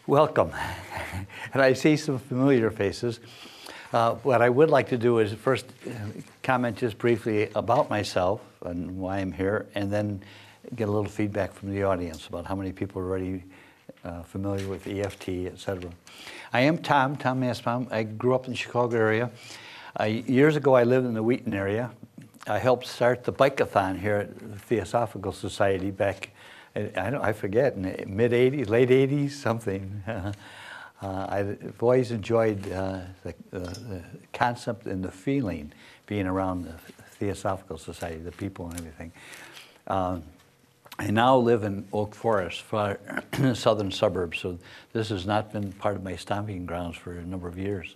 Welcome. And I see some familiar faces. What I would like to do is first comment just briefly about myself and why I'm here, and then get a little feedback from the audience about how many people are already familiar with EFT, etc. I am Tom Mastbaum. I grew up in the Chicago area. Years ago, I lived in the Wheaton area. I helped start the Bike-a-thon here at the Theosophical Society back, I forget, in the mid-'80s, late 80s, something. I've always enjoyed the concept and the feeling being around the Theosophical Society, the people and everything. I now live in Oak Forest, in the southern suburbs, so this has not been part of my stomping grounds for a number of years.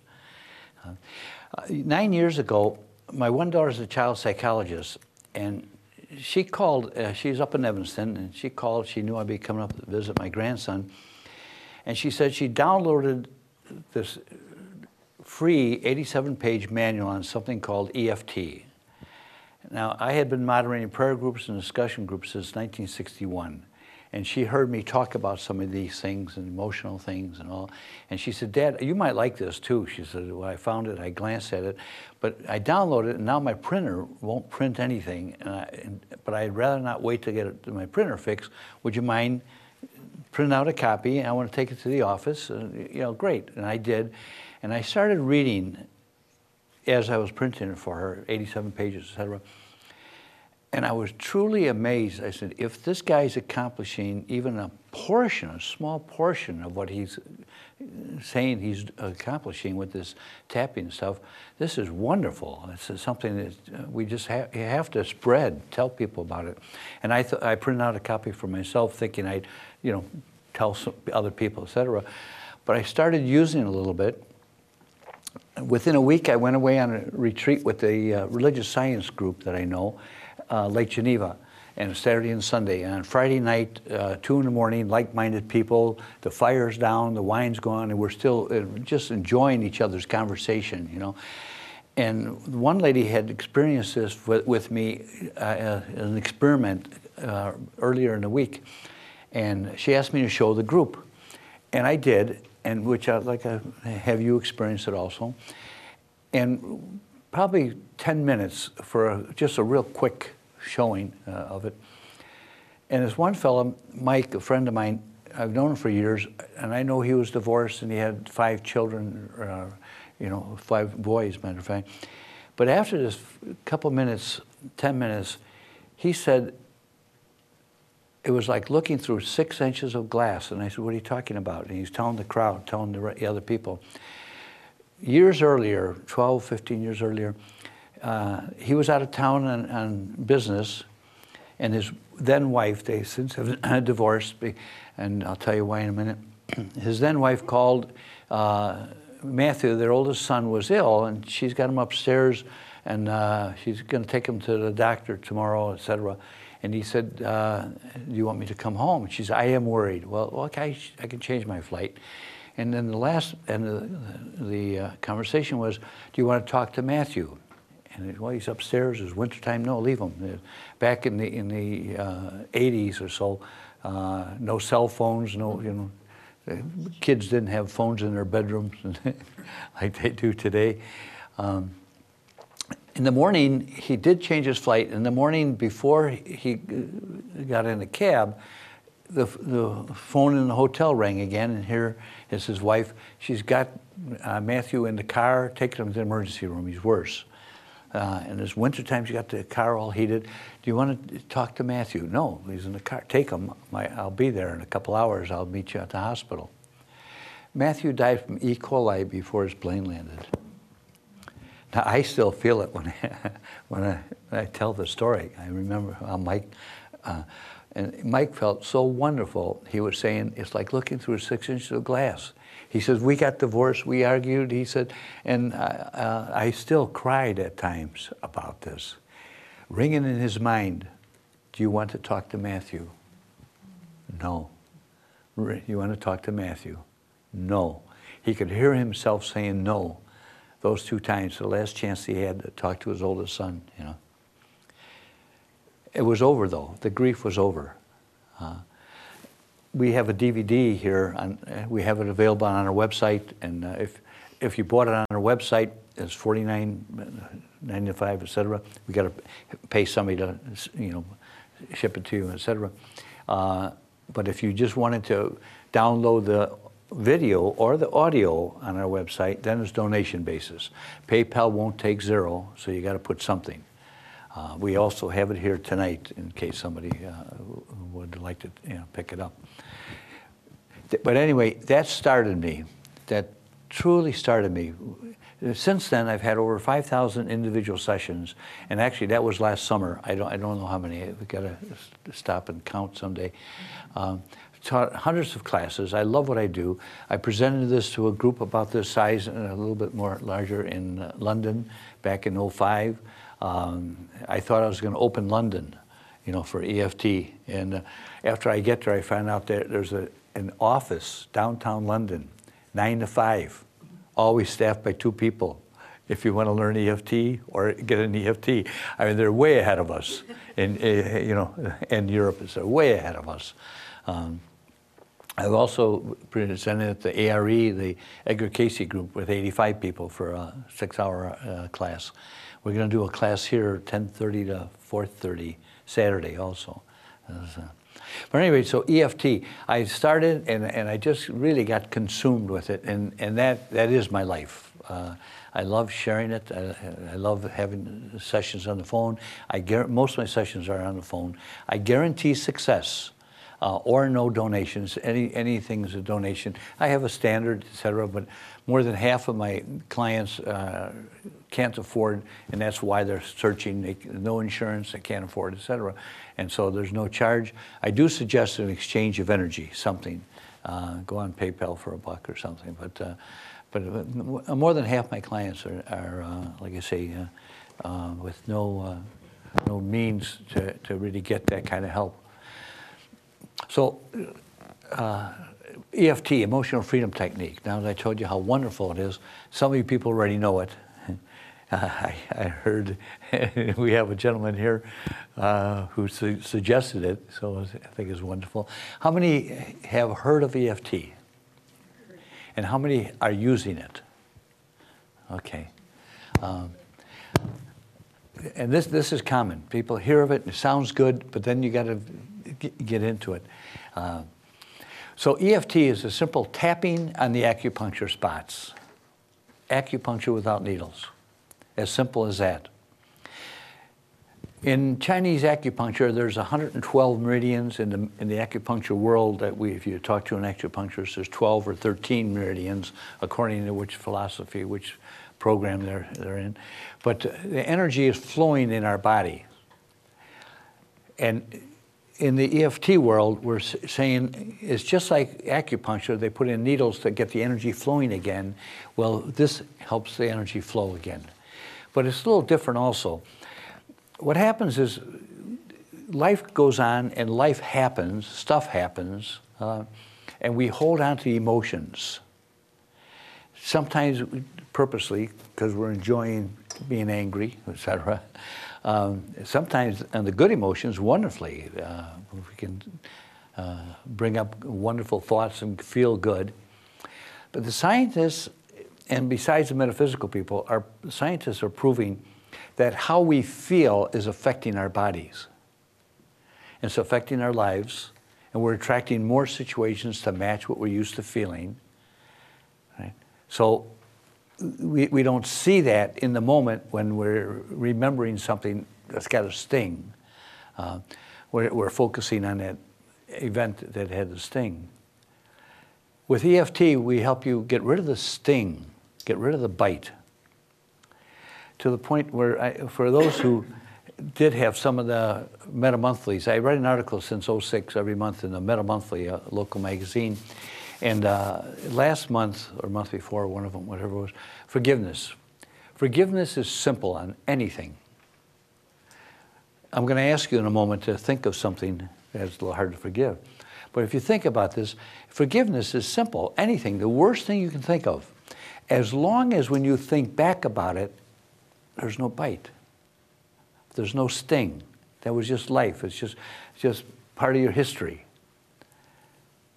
9 years ago, my one daughter is a child psychologist, and she called, she's up in Evanston, and she called, she knew I'd be coming up to visit my grandson, and she said she downloaded this free 87-page manual on something called EFT. Now, I had been moderating prayer groups and discussion groups since 1961, and she heard me talk about some of these things and emotional things and all, and she said, "Dad, you might like this too." She said, "Well, I found it, I glanced at it, but I downloaded it, and now my printer won't print anything, but I'd rather not wait to get my printer fixed. Would you mind printing out a copy? I want to take it to the office." You know, great, and I did, and I started reading as I was printing it for her, 87 pages, etc. And I was truly amazed. I said, if this guy's accomplishing even a portion, a small portion of what he's saying he's accomplishing with this tapping stuff, this is wonderful. It's something that we just have to spread, tell people about it. And I printed out a copy for myself, thinking I'd, you know, tell some other people, etc. But I started using it a little bit. Within a week, I went away on a retreat with a religious science group that I know, Lake Geneva, and Saturday and Sunday. And on Friday night, 2 in the morning, like-minded people, the fire's down, the wine's gone, and we're still just enjoying each other's conversation, you know. And one lady had experienced this with me as an experiment earlier in the week, and she asked me to show the group. And I did, and which I'd like to have you experience it also. And probably 10 minutes for just a real quick showing of it. And this one fellow, Mike, a friend of mine, I've known him for years, and I know he was divorced and he had 5 children, you know, 5 boys, matter of fact. But after this couple minutes, 10 minutes, he said, it was like looking through 6 inches of glass. And I said, "What are you talking about?" And he's telling the crowd, telling the other people. Years earlier, 12, 15 years earlier, he was out of town on business, and his then wife, they since have divorced, and I'll tell you why in a minute. His then wife called Matthew, their oldest son, was ill, and she's got him upstairs, and she's going to take him to the doctor tomorrow, etc. And he said, "Do you want me to come home?" And she said, "I am worried." "Well, okay, I can change my flight." And then the last end of the conversation was, "Do you want to talk to Matthew?" And well, he's upstairs. It's wintertime. No, leave him. Back in the 80s or so, no cell phones. No, you know, kids didn't have phones in their bedrooms like they do today. In the morning, he did change his flight. In the morning, before he got in a cab, the phone in the hotel rang again, and here is his wife. She's got Matthew in the car, taking him to the emergency room. He's worse. And it's wintertime, she got the car all heated. "Do you want to talk to Matthew?" "No, he's in the car." "Take him. I'll be there in a couple hours. I'll meet you at the hospital." Matthew died from E. coli before his plane landed. Now, I still feel it when I tell the story. I remember how Mike, and Mike felt so wonderful. He was saying, it's like looking through 6 inches of glass. He says, "We got divorced, we argued," he said, and I still cried at times about this. Ringing in his mind, "Do you want to talk to Matthew?" "No." "You want to talk to Matthew?" "No." He could hear himself saying no those 2 times, the last chance he had to talk to his oldest son, you know. It was over, though. The grief was over. we have a DVD here. We have it available on our website, and if you bought it on our website, it's $49.95, etc. We got to pay somebody to, ship it to you, etc. But if you just wanted to download the video or the audio on our website, then it's donation basis. PayPal won't take zero, so you got to put something. We also have it here tonight in case somebody would like to pick it up. But anyway, that started me. That truly started me. Since then, I've had over 5,000 individual sessions, and actually that was last summer. I don't know how many. We've got to stop and count someday. Taught hundreds of classes. I love what I do. I presented this to a group about this size and a little bit more larger in London back in '05. I thought I was going to open London, for EFT. And after I get there, I find out that there's an office downtown London, 9 to 5, always staffed by 2 people. If you want to learn EFT or get an EFT, I mean, they're way ahead of us. In Europe, it's way ahead of us. I've also presented at the ARE, the Edgar Cayce group, with 85 people for a 6-hour class. We're going to do a class here, 10:30 to 4:30, Saturday also. But anyway, so EFT, I started and I just really got consumed with it, and that is my life. I love sharing it. I love having sessions on the phone. Most of my sessions are on the phone. I guarantee success. Or no donations. Anything's a donation. I have a standard, et cetera, but more than half of my clients can't afford, and that's why they're searching. No insurance, they can't afford, et cetera. And so there's no charge. I do suggest an exchange of energy, something. Go on PayPal for $1 or something. But more than half my clients are like I say, with no means to really get that kind of help. So, EFT, Emotional Freedom Technique. Now that I told you how wonderful it is, some of you people already know it. I heard we have a gentleman here who suggested it, so I think it's wonderful. How many have heard of EFT? And how many are using it? Okay. And this is common. People hear of it, it sounds good, but then you got to get into it. So EFT is a simple tapping on the acupuncture spots. Acupuncture without needles. As simple as that. In Chinese acupuncture, there's 112 meridians in the acupuncture world that if you talk to an acupuncturist, there's 12 or 13 meridians, according to which philosophy, which program they're in. But the energy is flowing in our body. And in the EFT world, we're saying it's just like acupuncture. They put in needles to get the energy flowing again. Well, this helps the energy flow again. But it's a little different also. What happens is life goes on and life happens, stuff happens, and we hold on to emotions. Sometimes purposely, because we're enjoying being angry, etc. Sometimes, and the good emotions, wonderfully. We can bring up wonderful thoughts and feel good. But the scientists, and besides the metaphysical people, scientists are proving that how we feel is affecting our bodies. It's affecting our lives, and we're attracting more situations to match what we're used to feeling. Right? So we don't see that in the moment when we're remembering something that's got a sting. We're focusing on that event that had the sting. With EFT, we help you get rid of the sting, get rid of the bite, to the point where, for those who did have some of the Meta Monthlies, I write an article since '06 every month in the Meta Monthly, a local magazine. And last month, or month before, one of them, whatever it was, forgiveness. Forgiveness is simple on anything. I'm going to ask you in a moment to think of something that's a little hard to forgive. But if you think about this, forgiveness is simple. Anything, the worst thing you can think of. As long as when you think back about it, there's no bite. There's no sting. That was just life. It's just part of your history.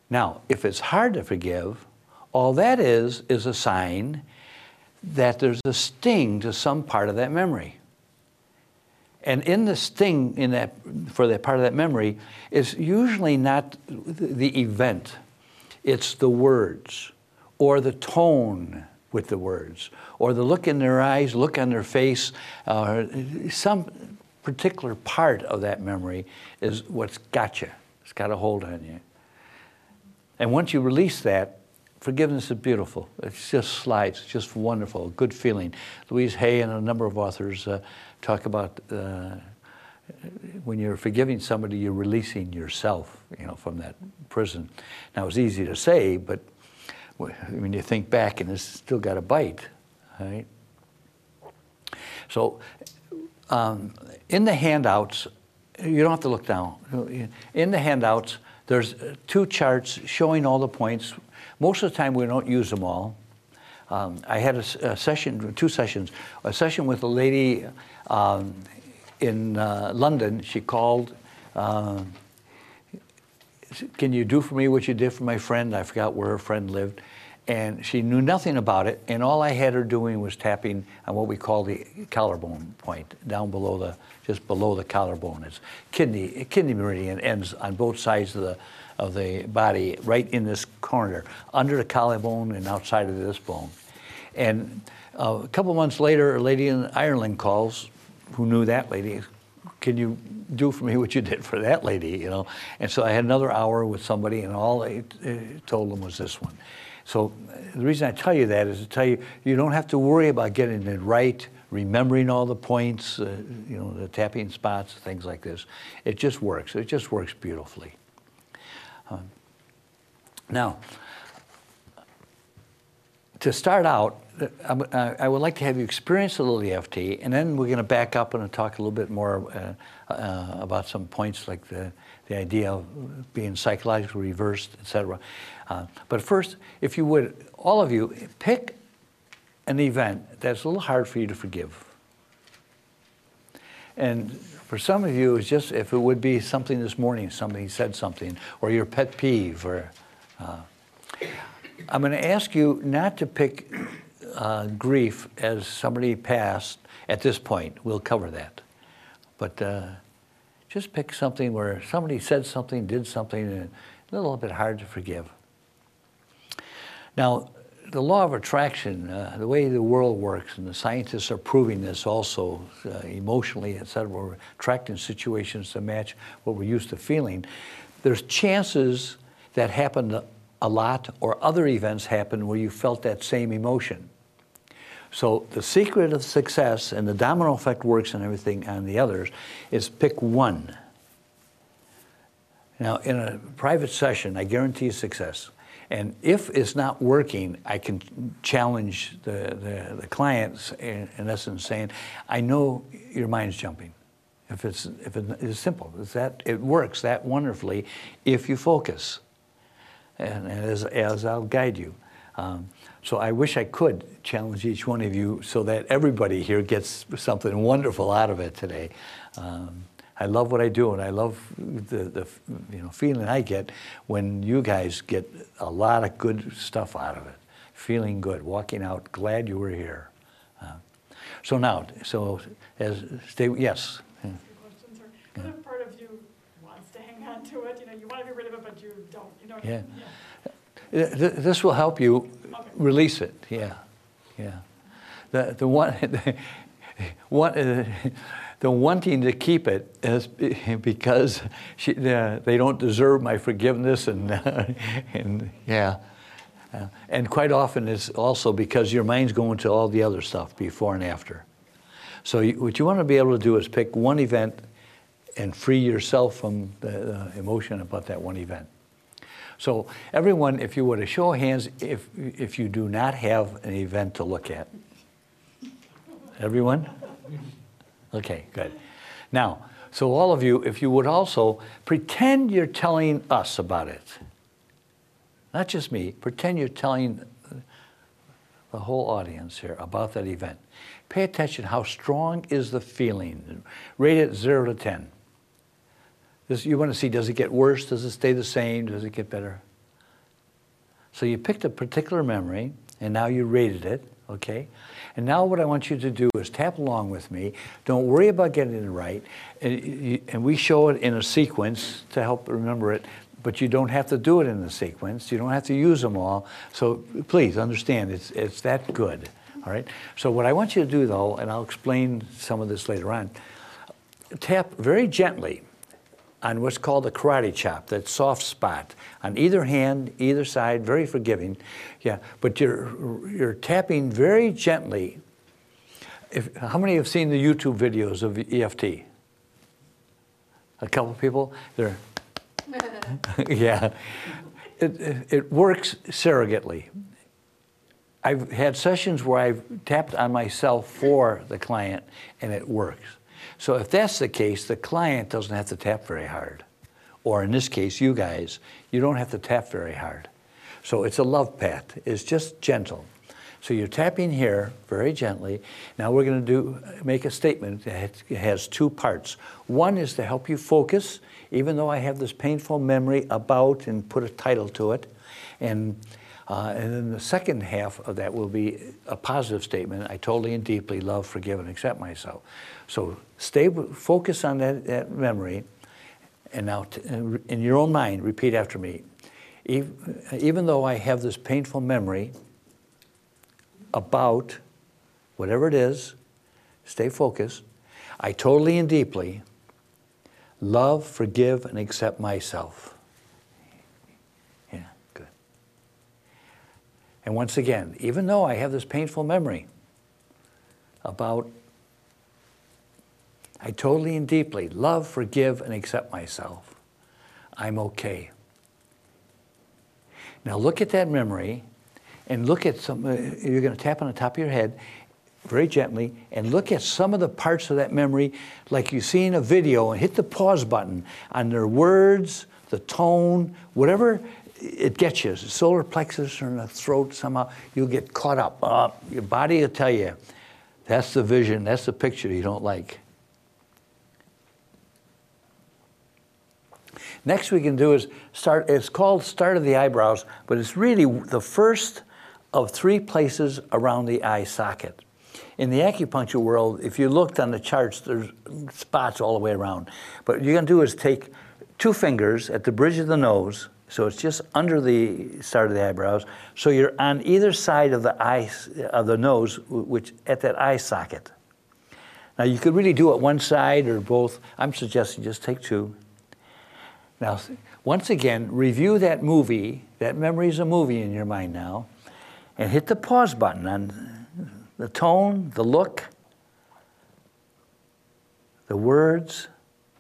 Now, if it's hard to forgive, all that is a sign that there's a sting to some part of that memory. And in the sting for that part of that memory is usually not the event. It's the words, or the tone with the words, or the look in their eyes, look on their face. Some particular part of that memory is what's got you. It's got a hold on you. And once you release that, forgiveness is beautiful. It just slides. It's just wonderful, good feeling. Louise Hay and a number of authors talk about when you're forgiving somebody, you're releasing yourself, from that prison. Now, it's easy to say, but when you think back, and it's still got a bite, right? So, in the handouts, you don't have to look down. In the handouts, there's 2 charts showing all the points. Most of the time, we don't use them all. I had a session, 2 sessions. A session with a lady in London. She called, can you do for me what you did for my friend? I forgot where her friend lived. And she knew nothing about it, and all I had her doing was tapping on what we call the collarbone point, down below just below the collarbone. It's kidney meridian ends on both sides of the body, right in this corner, under the collarbone and outside of this bone. And a couple months later, a lady in Ireland calls, who knew that lady. Can you do for me what you did for that lady? And so I had another hour with somebody, and all I told them was this one. So the reason I tell you that is to tell you, you don't have to worry about getting it right, remembering all the points, the tapping spots, things like this. It just works. It just works beautifully. Now, to start out, I would like to have you experience a little EFT, and then we're going to back up and talk a little bit more about some points like the idea of being psychologically reversed, etc. But first, if you would, all of you, pick an event that's a little hard for you to forgive. And for some of you, it's just if it would be something this morning, somebody said something, or your pet peeve, or I'm going to ask you not to pick grief as somebody passed at this point. We'll cover that. But just pick something where somebody said something, did something, and a little bit hard to forgive. Now, the law of attraction, the way the world works, and the scientists are proving this also emotionally, et cetera, we're attracting situations to match what we're used to feeling. There's chances that happen a lot, or other events happen where you felt that same emotion. So the secret of success, and the domino effect works and everything on the others, is pick one. Now, in a private session, I guarantee success. And if it's not working, I can challenge the clients, in essence, saying, I know your mind's jumping. If it's simple, it works that wonderfully if you focus, and as I'll guide you. So I wish I could challenge each one of you so that everybody here gets something wonderful out of it today. I love what I do, and I love the feeling I get when you guys get a lot of good stuff out of it. Feeling good, walking out, glad you were here. So now, yes. Questions are, what part of you wants to hang on to it? You want to be rid of it, but you don't. Yeah. This will help you release it. Yeah, yeah. The wanting to keep it is because they don't deserve my forgiveness, and yeah. And quite often it's also because your mind's going to all the other stuff before and after. So what you want to be able to do is pick one event and free yourself from the emotion about that one event. So everyone, if you would, a show of hands if you do not have an event to look at. Everyone? Okay, good. Now, so all of you, if you would also pretend you're telling us about it. Not just me, pretend you're telling the whole audience here about that event. Pay attention, how strong is the feeling? Rate it 0 to 10. You want to see, does it get worse? Does it stay the same? Does it get better? So you picked a particular memory, and now you rated it, okay? And now what I want you to do is tap along with me. Don't worry about getting it right. And we show it in a sequence to help remember it, but you don't have to do it in the sequence. You don't have to use them all. So please understand, it's that good, all right? So what I want you to do, though, and I'll explain some of this later on, tap very gently on what's called a karate chop, that soft spot, on either hand, either side, very forgiving. Yeah, but you're tapping very gently. How many have seen the YouTube videos of EFT? A couple people? They're, yeah. It works surrogately. I've had sessions where I've tapped on myself for the client, and it works. So if that's the case, the client doesn't have to tap very hard. Or in this case, you guys, you don't have to tap very hard. So it's a love pat. It's just gentle. So you're tapping here very gently. Now we're going to make a statement that has two parts. One is to help you focus, even though I have this painful memory about, and put a title to it. And then the second half of that will be a positive statement. I totally and deeply love, forgive, and accept myself. So focus on that memory, and now in your own mind, repeat after me. Even though I have this painful memory about whatever it is, stay focused, I totally and deeply love, forgive, and accept myself. Yeah, good. And once again, even though I have this painful memory about, I totally and deeply love, forgive, and accept myself, I'm okay. Now look at that memory, and look at some, you're going to tap on the top of your head very gently, and look at some of the parts of that memory like you see in a video, and hit the pause button on their words, the tone, whatever it gets you, the solar plexus or in the throat somehow, you'll get caught up. Your body will tell you, that's the vision, that's the picture you don't like. Next we can do is start, it's called start of the eyebrows, but it's really the first of 3 places around the eye socket. In the acupuncture world, if you looked on the charts, there's spots all the way around. But what you're going to do is take 2 fingers at the bridge of the nose, so it's just under the start of the eyebrows, so you're on either side of the eye, of the nose, which at that eye socket. Now you could really do it one side or both. I'm suggesting just take 2. Now, once again, review that movie. That memory is a movie in your mind now. And hit the pause button on the tone, the look, the words.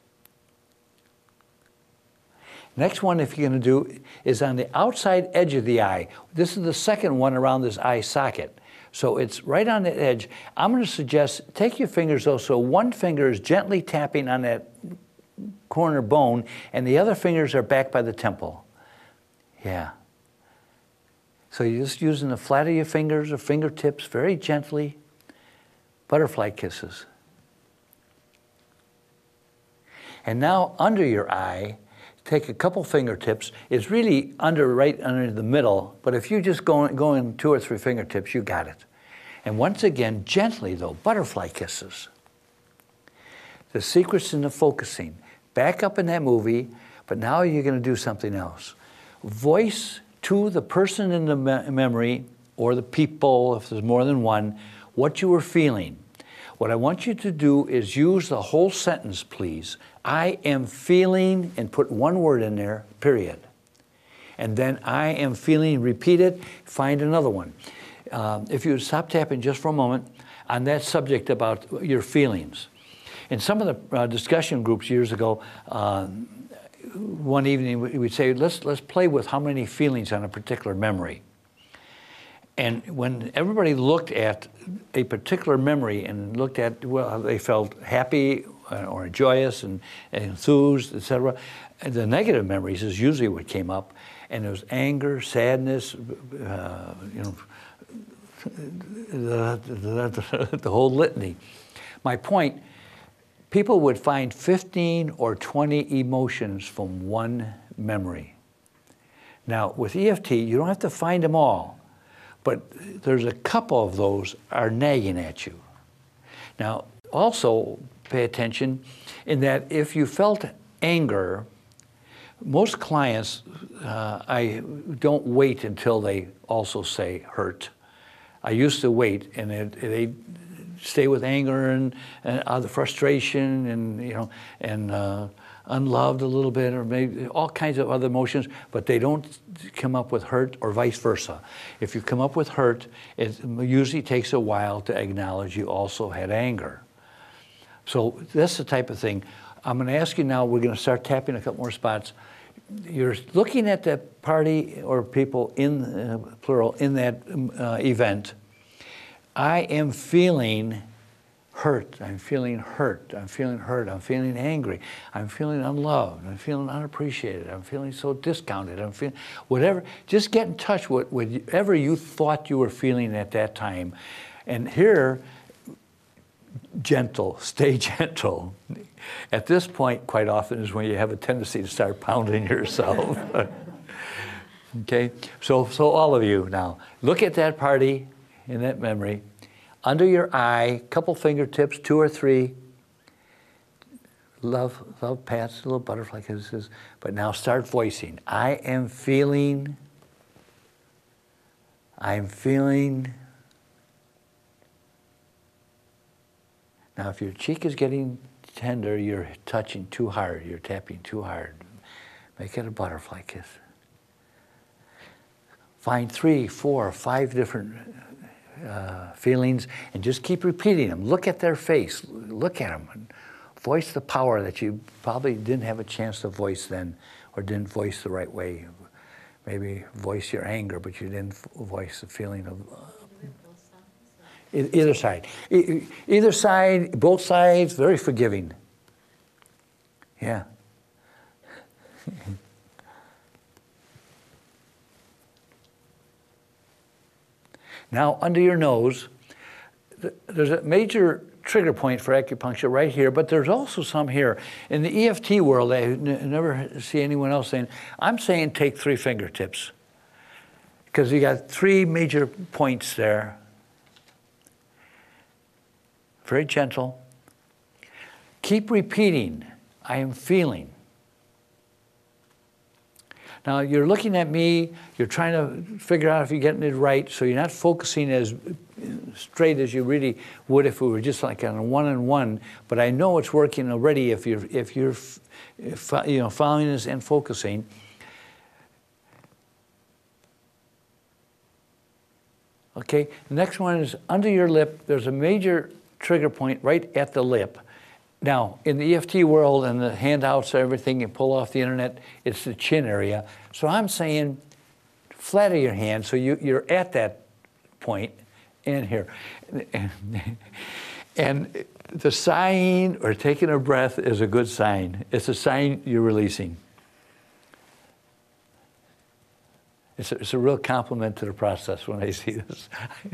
Next one, if you're going to do, is on the outside edge of the eye. This is the second one around this eye socket. So it's right on the edge. I'm going to suggest, take your fingers though, so one finger is gently tapping on that corner bone, and the other fingers are back by the temple. Yeah. So you're just using the flat of your fingers or fingertips very gently, butterfly kisses. And now under your eye, take a couple fingertips. It's really right under the middle, but if you just go in 2 or 3 fingertips, you got it. And once again, gently though, butterfly kisses. The secret's in the focusing. Back up in that movie, but now you're going to do something else. Voice to the person in the memory, or the people, if there's more than one, what you were feeling. What I want you to do is use the whole sentence, please. I am feeling, and put one word in there, period. And then I am feeling, repeat it, find another one. If you stop tapping just for a moment on that subject about your feelings. In some of the discussion groups years ago, one evening we'd say, let's play with how many feelings on a particular memory. And when everybody looked at a particular memory and looked at, well, they felt happy or joyous and enthused, etc., the negative memories is usually what came up, and it was anger, sadness, the whole litany. My point, people would find 15 or 20 emotions from one memory. Now, with EFT, you don't have to find them all, but there's a couple of those are nagging at you. Now, also pay attention in that if you felt anger, most clients, I don't wait until they also say hurt. I used to wait, and they stay with anger and the frustration and unloved a little bit, or maybe all kinds of other emotions, but they don't come up with hurt, or vice versa. If you come up with hurt, it usually takes a while to acknowledge you also had anger. So that's the type of thing. I'm going to ask you now, we're going to start tapping a couple more spots. You're looking at the party or people in, plural, in that event. I am feeling hurt, I'm feeling hurt, I'm feeling hurt, I'm feeling angry, I'm feeling unloved, I'm feeling unappreciated, I'm feeling so discounted, I'm feeling whatever. Just get in touch with whatever you thought you were feeling at that time. And here, gentle, stay gentle. At this point, quite often, is when you have a tendency to start pounding yourself. Okay, so all of you now, look at that party in that memory. Under your eye, couple fingertips, 2 or 3. Love pats, little butterfly kisses. But now start voicing. I am feeling. I'm feeling. Now, if your cheek is getting tender, you're touching too hard. You're tapping too hard. Make it a butterfly kiss. Find 3, 4, 5 different feelings, and just keep repeating them. Look at their face. Look at them. And voice the power that you probably didn't have a chance to voice then, or didn't voice the right way. Maybe voice your anger, but you didn't voice the feeling of... Either side. Either side, both sides, very forgiving. Yeah. Now, under your nose, there's a major trigger point for acupuncture right here, but there's also some here. In the EFT world, I never see anyone else saying, I'm saying take 3 fingertips, because you got 3 major points there. Very gentle. Keep repeating, I am feeling. Now, you're looking at me, you're trying to figure out if you're getting it right, so you're not focusing as straight as you really would if we were just like on a one-on-one, but I know it's working already if you're following this and focusing. Okay, next one is under your lip. There's a major trigger point right at the lip. Now, in the EFT world and the handouts, everything you pull off the internet, it's the chin area. So I'm saying flatter your hand so you're at that point and here. And the sighing or taking a breath is a good sign. It's a sign you're releasing. It's a real compliment to the process when I see this.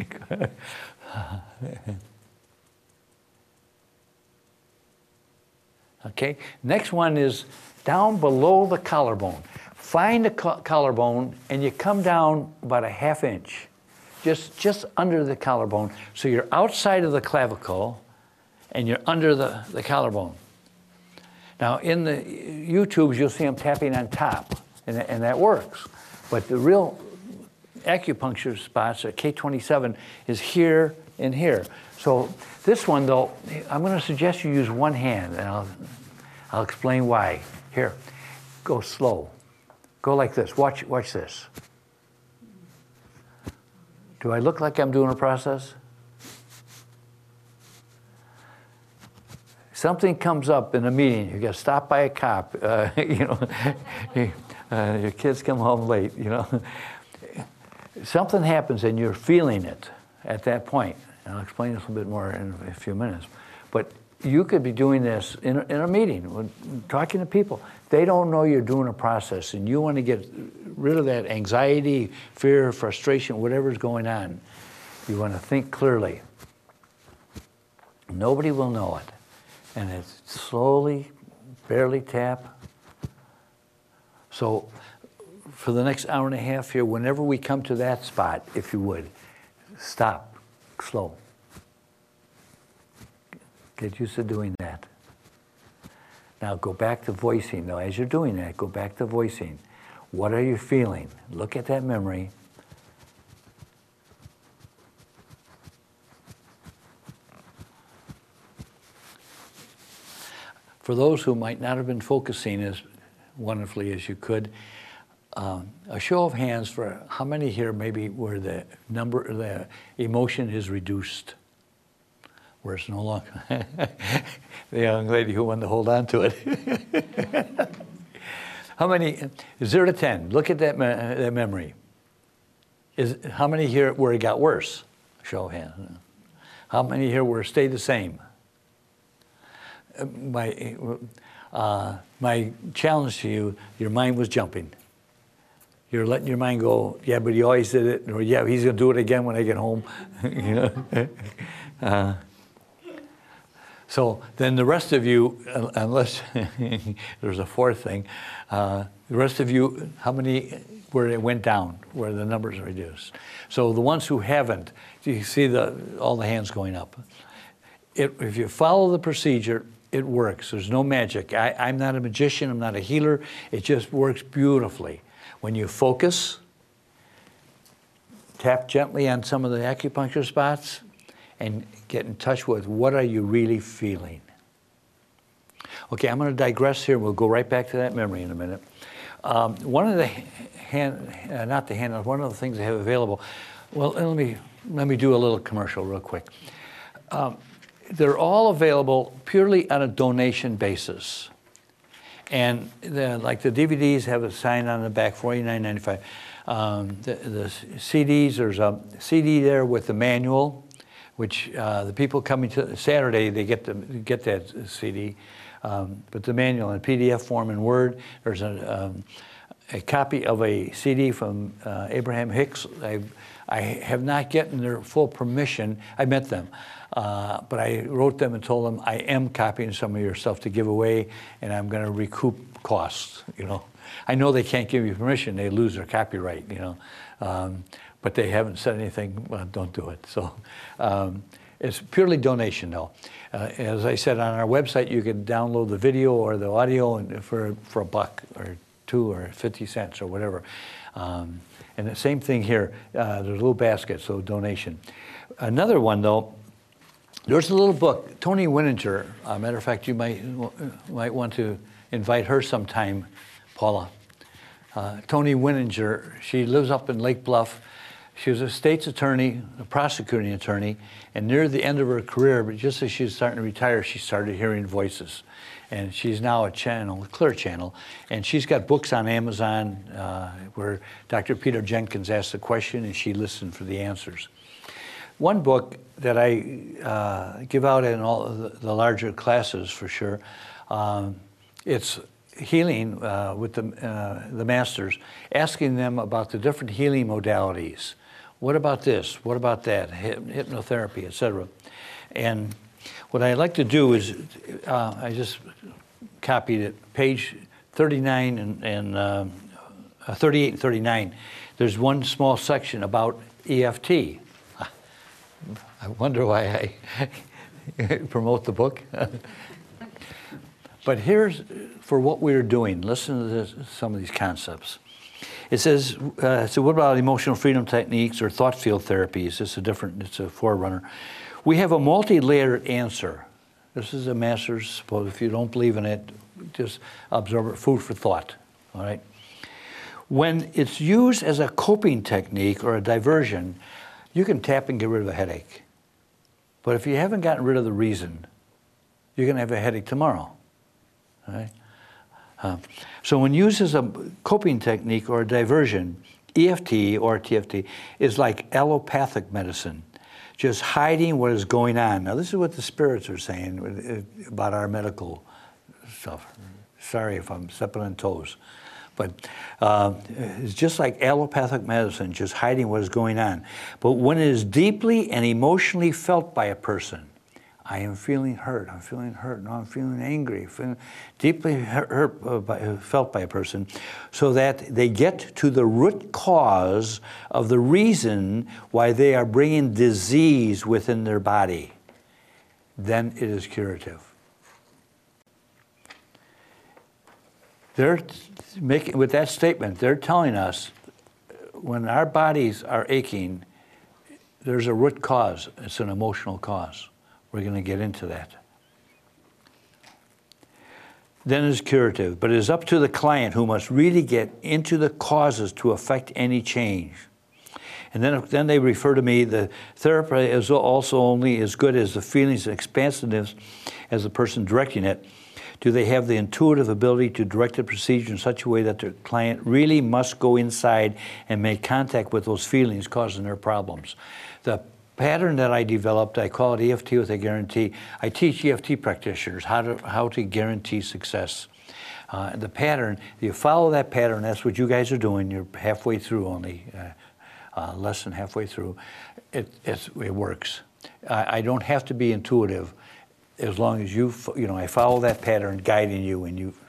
Okay, next one is down below the collarbone. Find the collarbone and you come down about a ½ inch, just under the collarbone. So you're outside of the clavicle and you're under the collarbone. Now in the YouTubes, you'll see them tapping on top, and that works. But the real acupuncture spots at K27 is here and here. So this one, though, I'm going to suggest you use one hand, and I'll explain why. Here, go slow. Go like this. Watch this. Do I look like I'm doing a process? Something comes up in a meeting. You get stopped by a cop. Your kids come home late. Something happens, and you're feeling it at that point. And I'll explain this a little bit more in a few minutes. But you could be doing this in a meeting, talking to people. They don't know you're doing a process, and you want to get rid of that anxiety, fear, frustration, whatever's going on. You want to think clearly. Nobody will know it. And it's slowly, barely tap. So for the next hour and a half here, whenever we come to that spot, if you would, stop, slow. Get used to doing that. Now go back to voicing. Now, as you're doing that, go back to voicing. What are you feeling? Look at that memory. For those who might not have been focusing as wonderfully as you could, a show of hands for how many here maybe where the emotion is reduced, where it's no longer the young lady who wanted to hold on to it. How many, 0 to 10, look at that memory. How many here where it got worse? Show of hands. How many here where it stayed the same? My challenge to you, your mind was jumping. You're letting your mind go, yeah, but he always did it, or yeah, he's going to do it again when I get home. You know? So then the rest of you, unless there's a fourth thing, the rest of you, how many where it went down, where the numbers are reduced? So the ones who haven't, you see all the hands going up. If you follow the procedure, it works. There's no magic. I'm not a magician. I'm not a healer. It just works beautifully. When you focus, tap gently on some of the acupuncture spots and get in touch with what are you really feeling. Okay, I'm going to digress here. We'll go right back to that memory in a minute. One of the one of the things I have available, well, let me do a little commercial real quick. They're all available purely on a donation basis. And like the DVDs have a sign on the back, $49.95. The CDs, there's a CD there with the manual, which the people coming to Saturday, they get that CD. But the manual in PDF form in Word. There's a copy of a CD from Abraham Hicks. I have not gotten their full permission. I met them. But I wrote them and told them I am copying some of your stuff to give away, and I'm going to recoup costs. You know, I know they can't give you permission; they lose their copyright. You know, but they haven't said anything. Well, don't do it. So it's purely donation, though. As I said on our website, you can download the video or the audio and for $1 or $2 or 50 cents or whatever. And the same thing here. There's a little basket, so donation. Another one, though. There's a little book, Toni Wininger. Matter of fact, you might want to invite her sometime, Paula. Toni Wininger, she lives up in Lake Bluff. She was a state's attorney, a prosecuting attorney, and near the end of her career, but just as she was starting to retire, she started hearing voices. And she's now a Clear Channel, and she's got books on Amazon where Dr. Peter Jenkins asked a question and she listened for the answers. One book that I give out in all of the larger classes for sure, it's healing with the masters, asking them about the different healing modalities. What about this? What about that? Hypnotherapy, etc. And what I like to do is, I just copied it, page 39 and 38 and 39. There's one small section about EFT. I wonder why I promote the book. But here's for what we're doing. Listen to some of these concepts. It says, so what about emotional freedom techniques or thought field therapies? It's a forerunner. We have a multi-layered answer. This is a master's, suppose if you don't believe in it, just absorb it, food for thought, all right? When it's used as a coping technique or a diversion, you can tap and get rid of a headache. But if you haven't gotten rid of the reason, you're going to have a headache tomorrow. All right? So when used as a coping technique or a diversion, EFT or TFT is like allopathic medicine, just hiding what is going on. Now this is what the spirits are saying about our medical stuff. Sorry if I'm stepping on toes. But it's just like allopathic medicine, just hiding what is going on. But when it is deeply and emotionally felt by a person, I am feeling hurt. I'm feeling hurt. No, I'm feeling angry. Feeling deeply felt by a person, so that they get to the root cause of the reason why they are bringing disease within their body. Then it is curative. They're making, with that statement, they're telling us when our bodies are aching, there's a root cause. It's an emotional cause. We're going to get into that. Then it's curative, but it is up to the client who must really get into the causes to affect any change. And then they refer to me, the therapy is also only as good as the feelings and expansiveness as the person directing it. Do they have the intuitive ability to direct the procedure in such a way that the client really must go inside and make contact with those feelings causing their problems? The pattern that I developed, I call it EFT with a guarantee. I teach EFT practitioners how to guarantee success. The pattern, you follow that pattern, that's what you guys are doing. You're halfway through only, less than halfway through. It works. I don't have to be intuitive as long as I follow that pattern guiding you and you.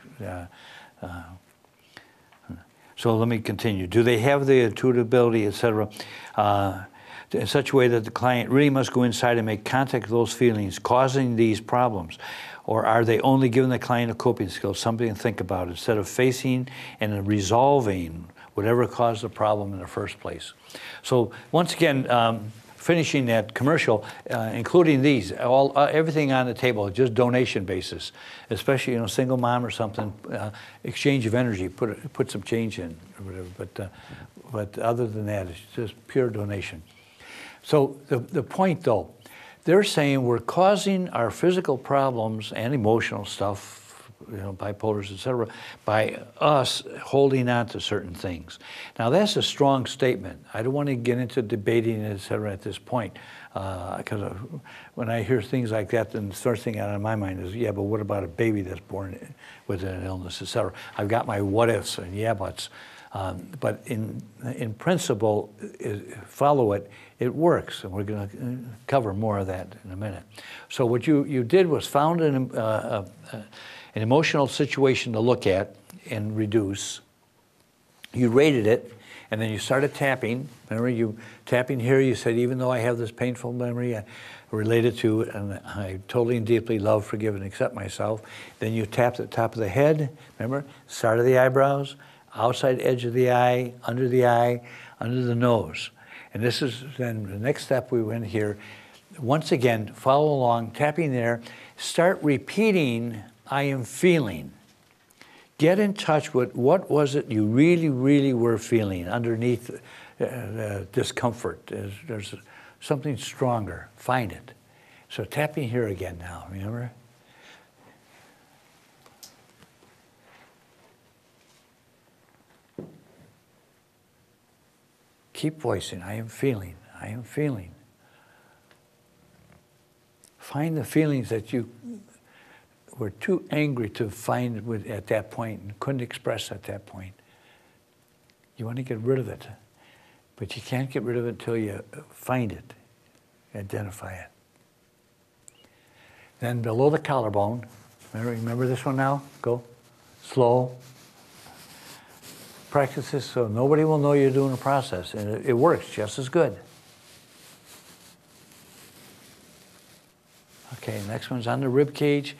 So let me continue. Do they have the intuitive ability, etc., in such a way that the client really must go inside and make contact with those feelings causing these problems? Or are they only giving the client a coping skill, something to think about, instead of facing and resolving whatever caused the problem in the first place? So once again, finishing that commercial, including these, everything on the table, just donation basis, especially single mom or something, exchange of energy, put some change in or whatever. But other than that, it's just pure donation. So the point, though, they're saying we're causing our physical problems and emotional stuff, bipolars, etc., by us holding on to certain things. Now, that's a strong statement. I don't want to get into debating, etc., at this point, because when I hear things like that, then the first thing out of my mind is, yeah, but what about a baby that's born with an illness, etc.? I've got my what ifs and yeah buts. But in principle, follow it. It works, and we're going to cover more of that in a minute. So what you did was found an emotional situation to look at and reduce. You rated it, and then you started tapping. Remember, you tapping here. You said, even though I have this painful memory, I related to it, and I totally and deeply love, forgive, and accept myself. Then you tapped at the top of the head. Remember, start of the eyebrows, outside edge of the eye, under the nose. And this is then the next step we went here. Once again, follow along, tapping there. Start repeating, I am feeling. Get in touch with what was it you really, really were feeling underneath discomfort. There's something stronger. Find it. So tapping here again now, remember? Keep voicing, I am feeling, I am feeling. Find the feelings that you were too angry to find at that point and couldn't express at that point. You want to get rid of it, but you can't get rid of it until you find it, identify it. Then below the collarbone, remember this one now? Go, slow. Practice this so nobody will know you're doing a process, and it works just as good. Okay, next one's on the rib cage.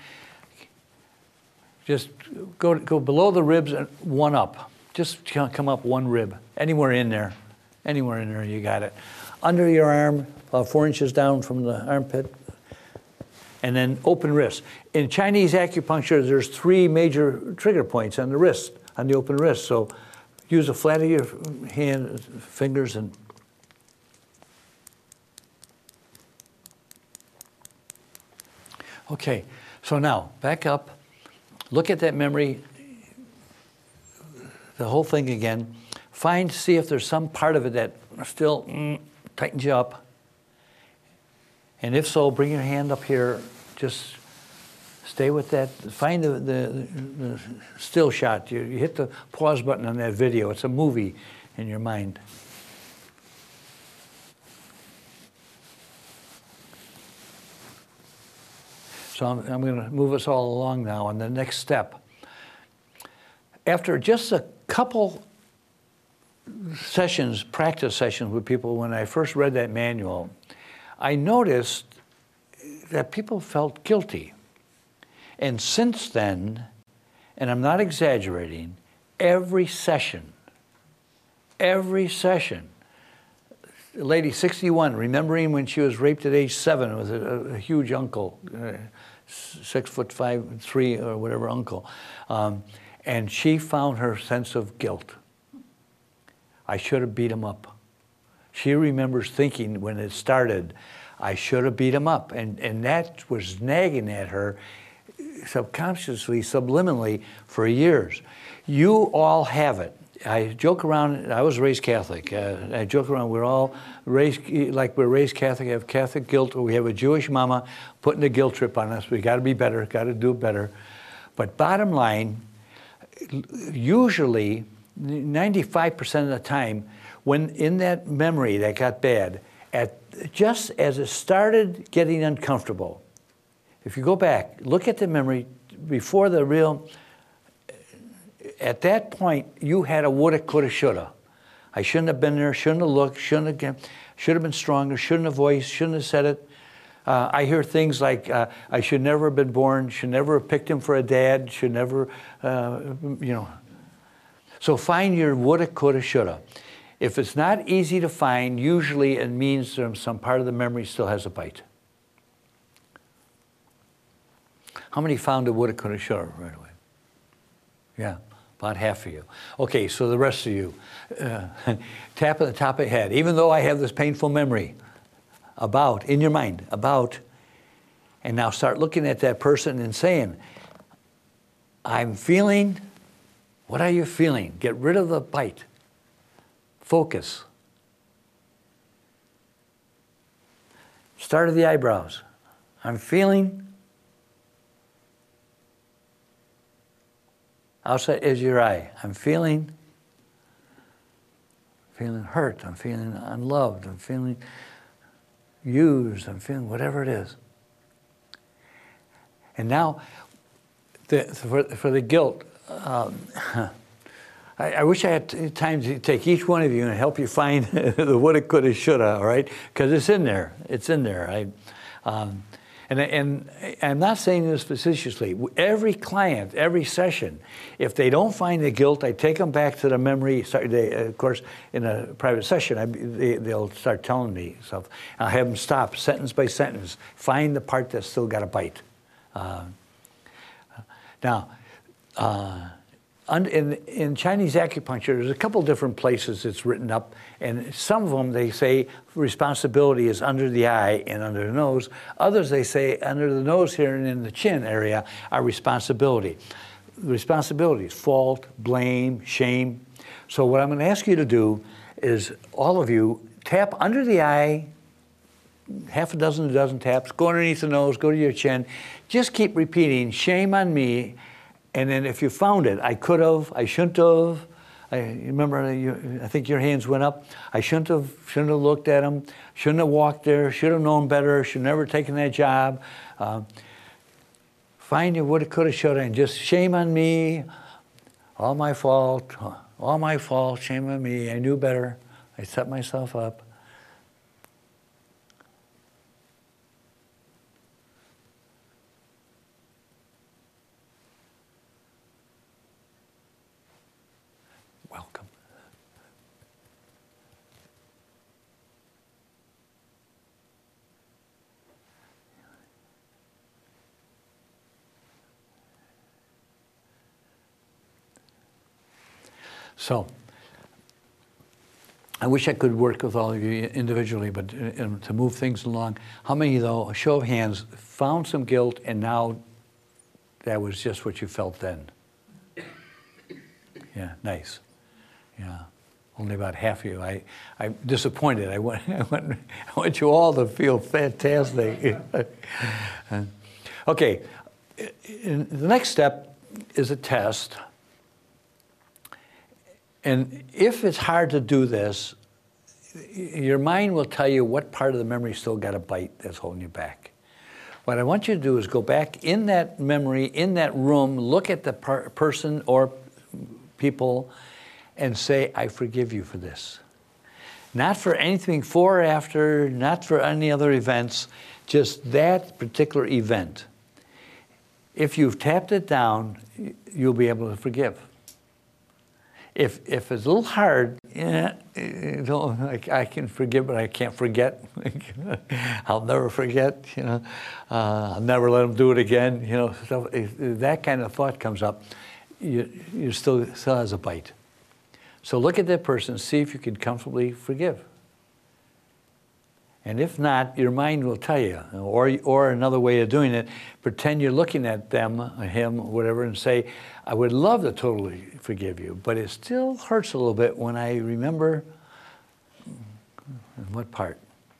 Just go below the ribs and one up. Just come up one rib, anywhere in there you got it. Under your arm, about 4 inches down from the armpit, and then open wrist. In Chinese acupuncture, there's 3 major trigger points on the wrist, on the open wrist. So use the flat of your hand, fingers, and okay. So now back up, look at that memory, the whole thing again. See if there's some part of it that still tightens you up, and if so, bring your hand up here. Just stay with that. Find the still shot. You hit the pause button on that video. It's a movie in your mind. So I'm going to move us all along now on the next step. After just a couple sessions, practice sessions with people, when I first read that manual, I noticed that people felt guilty. And since then, and I'm not exaggerating, every session, lady 61, remembering when she was raped at age 7 with a huge uncle, 6'5", or whatever uncle, and she found her sense of guilt. I should have beat him up. She remembers thinking when it started, I should have beat him up, and that was nagging at her subconsciously, subliminally, for years. You all have it. I joke around, I was raised Catholic. I joke around, we're all raised, like we're raised Catholic, have Catholic guilt, or we have a Jewish mama putting a guilt trip on us. We got to be better, got to do better. But bottom line, usually 95% of the time, when in that memory that got bad, just as it started getting uncomfortable, if you go back, look at the memory before the real, at that point, you had a woulda, coulda, shoulda. I shouldn't have been there, shouldn't have looked, should have been stronger, shouldn't have voiced, shouldn't have said it. I hear things like, I should never have been born, should never have picked him for a dad, should never, you know. So find your woulda, coulda, shoulda. If it's not easy to find, usually it means some part of the memory still has a bite. How many found a woulda, coulda, shoulda right away? Yeah, about half of you. Okay, so the rest of you, tap at the top of the head. Even though I have this painful memory about, in your mind, about, and now start looking at that person and saying, I'm feeling, what are you feeling? Get rid of the bite. Focus. Start of the eyebrows. I'm feeling. Outside edge of your eye. I'm feeling hurt. I'm feeling unloved. I'm feeling used. I'm feeling whatever it is. And now, for the guilt, I wish I had time to take each one of you and help you find the woulda, coulda, shoulda, all right? Because it's in there. It's in there. And I'm not saying this facetiously. Every client, every session, if they don't find the guilt, I take them back to the memory. Of course, in a private session, they'll start telling me stuff. I'll have them stop, sentence by sentence, find the part that's still got a bite. In Chinese acupuncture, there's a couple different places it's written up, and some of them they say responsibility is under the eye and under the nose. Others they say under the nose here and in the chin area are responsibility. Responsibilities, fault, blame, shame. So what I'm going to ask you to do is, all of you, tap under the eye, half a dozen taps, go underneath the nose, go to your chin. Just keep repeating, shame on me. And then if you found it, I could have, I shouldn't have. I think your hands went up. I shouldn't have looked at him, shouldn't have walked there, should have known better, should have never taken that job. Find your woulda, coulda, shoulda, and just shame on me, all my fault, shame on me, I knew better, I set myself up. Welcome. So, I wish I could work with all of you individually, but to move things along, how many, though, a show of hands, found some guilt and now that was just what you felt then? Yeah, nice. Yeah, only about half of you. I'm disappointed. I want you all to feel fantastic. Okay, the next step is a test. And if it's hard to do this, your mind will tell you what part of the memory still got a bite that's holding you back. What I want you to do is go back in that memory, in that room, look at the person or people and say, I forgive you for this. Not for anything before or after, not for any other events, just that particular event. If you've tapped it down, you'll be able to forgive. If it's a little hard, yeah, I can forgive, but I can't forget. I'll never forget, you know. I'll never let them do it again, you know. So if that kind of thought comes up, you still has a bite. So look at that person, see if you can comfortably forgive. And if not, your mind will tell you. Or another way of doing it, pretend you're looking at them, him, whatever, and say, I would love to totally forgive you, but it still hurts a little bit when I remember what part.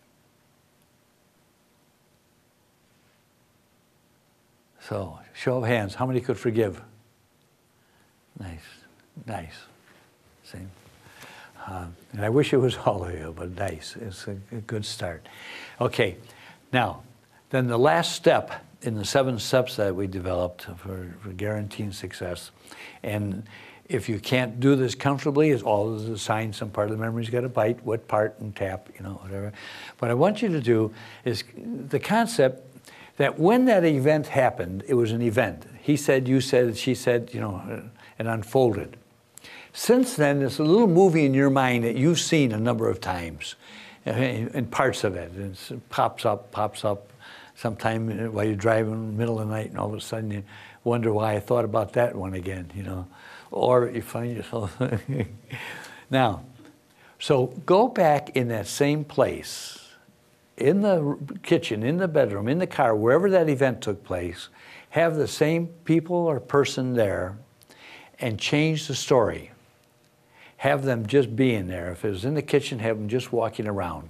So, show of hands, how many could forgive? Nice, nice. Same. And I wish it was all of you, but nice. It's a good start. Okay, now, then the last step in the 7 steps that we developed for guaranteeing success, and if you can't do this comfortably, is always assign some part of the memory's got to bite, what part, and tap, you know, whatever. What I want you to do is the concept that when that event happened, it was an event. He said, you said, she said, you know, it unfolded. Since then, there's a little movie in your mind that you've seen a number of times, and parts of it. It pops up, sometime while you're driving in the middle of the night, and all of a sudden you wonder why I thought about that one again, you know. Or you find yourself... Now, so go back in that same place, in the kitchen, in the bedroom, in the car, wherever that event took place, have the same people or person there, and change the story. Have them just being there. If it was in the kitchen, have them just walking around.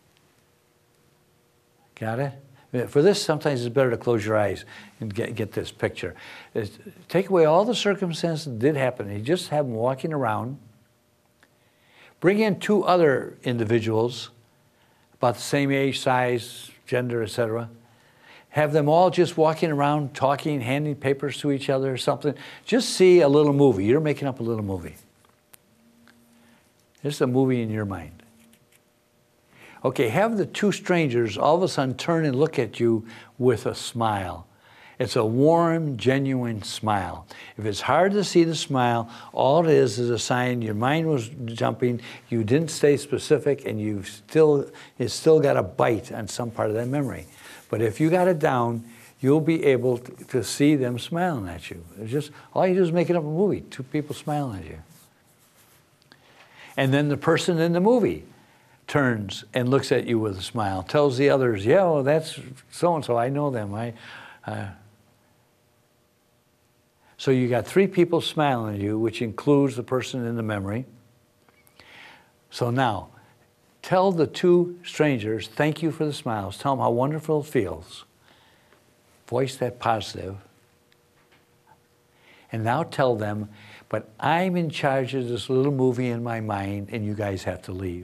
Got it? For this, sometimes it's better to close your eyes and get this picture. Take away all the circumstances that did happen. You just have them walking around. Bring in 2 other individuals, about the same age, size, gender, etc. Have them all just walking around, talking, handing papers to each other or something. Just see a little movie. You're making up a little movie. It's a movie in your mind. Okay, have the 2 strangers all of a sudden turn and look at you with a smile. It's a warm, genuine smile. If it's hard to see the smile, all it is a sign your mind was jumping, you didn't stay specific, and it's still got a bite on some part of that memory. But if you got it down, you'll be able to see them smiling at you. It's just, all you do is make it up a movie, 2 people smiling at you. And then the person in the movie turns and looks at you with a smile, tells the others, yeah, well, that's so-and-so, I know them. So you got 3 people smiling at you, which includes the person in the memory. So now, tell the 2 strangers, thank you for the smiles. Tell them how wonderful it feels. Voice that positive. And now tell them, but I'm in charge of this little movie in my mind, and you guys have to leave.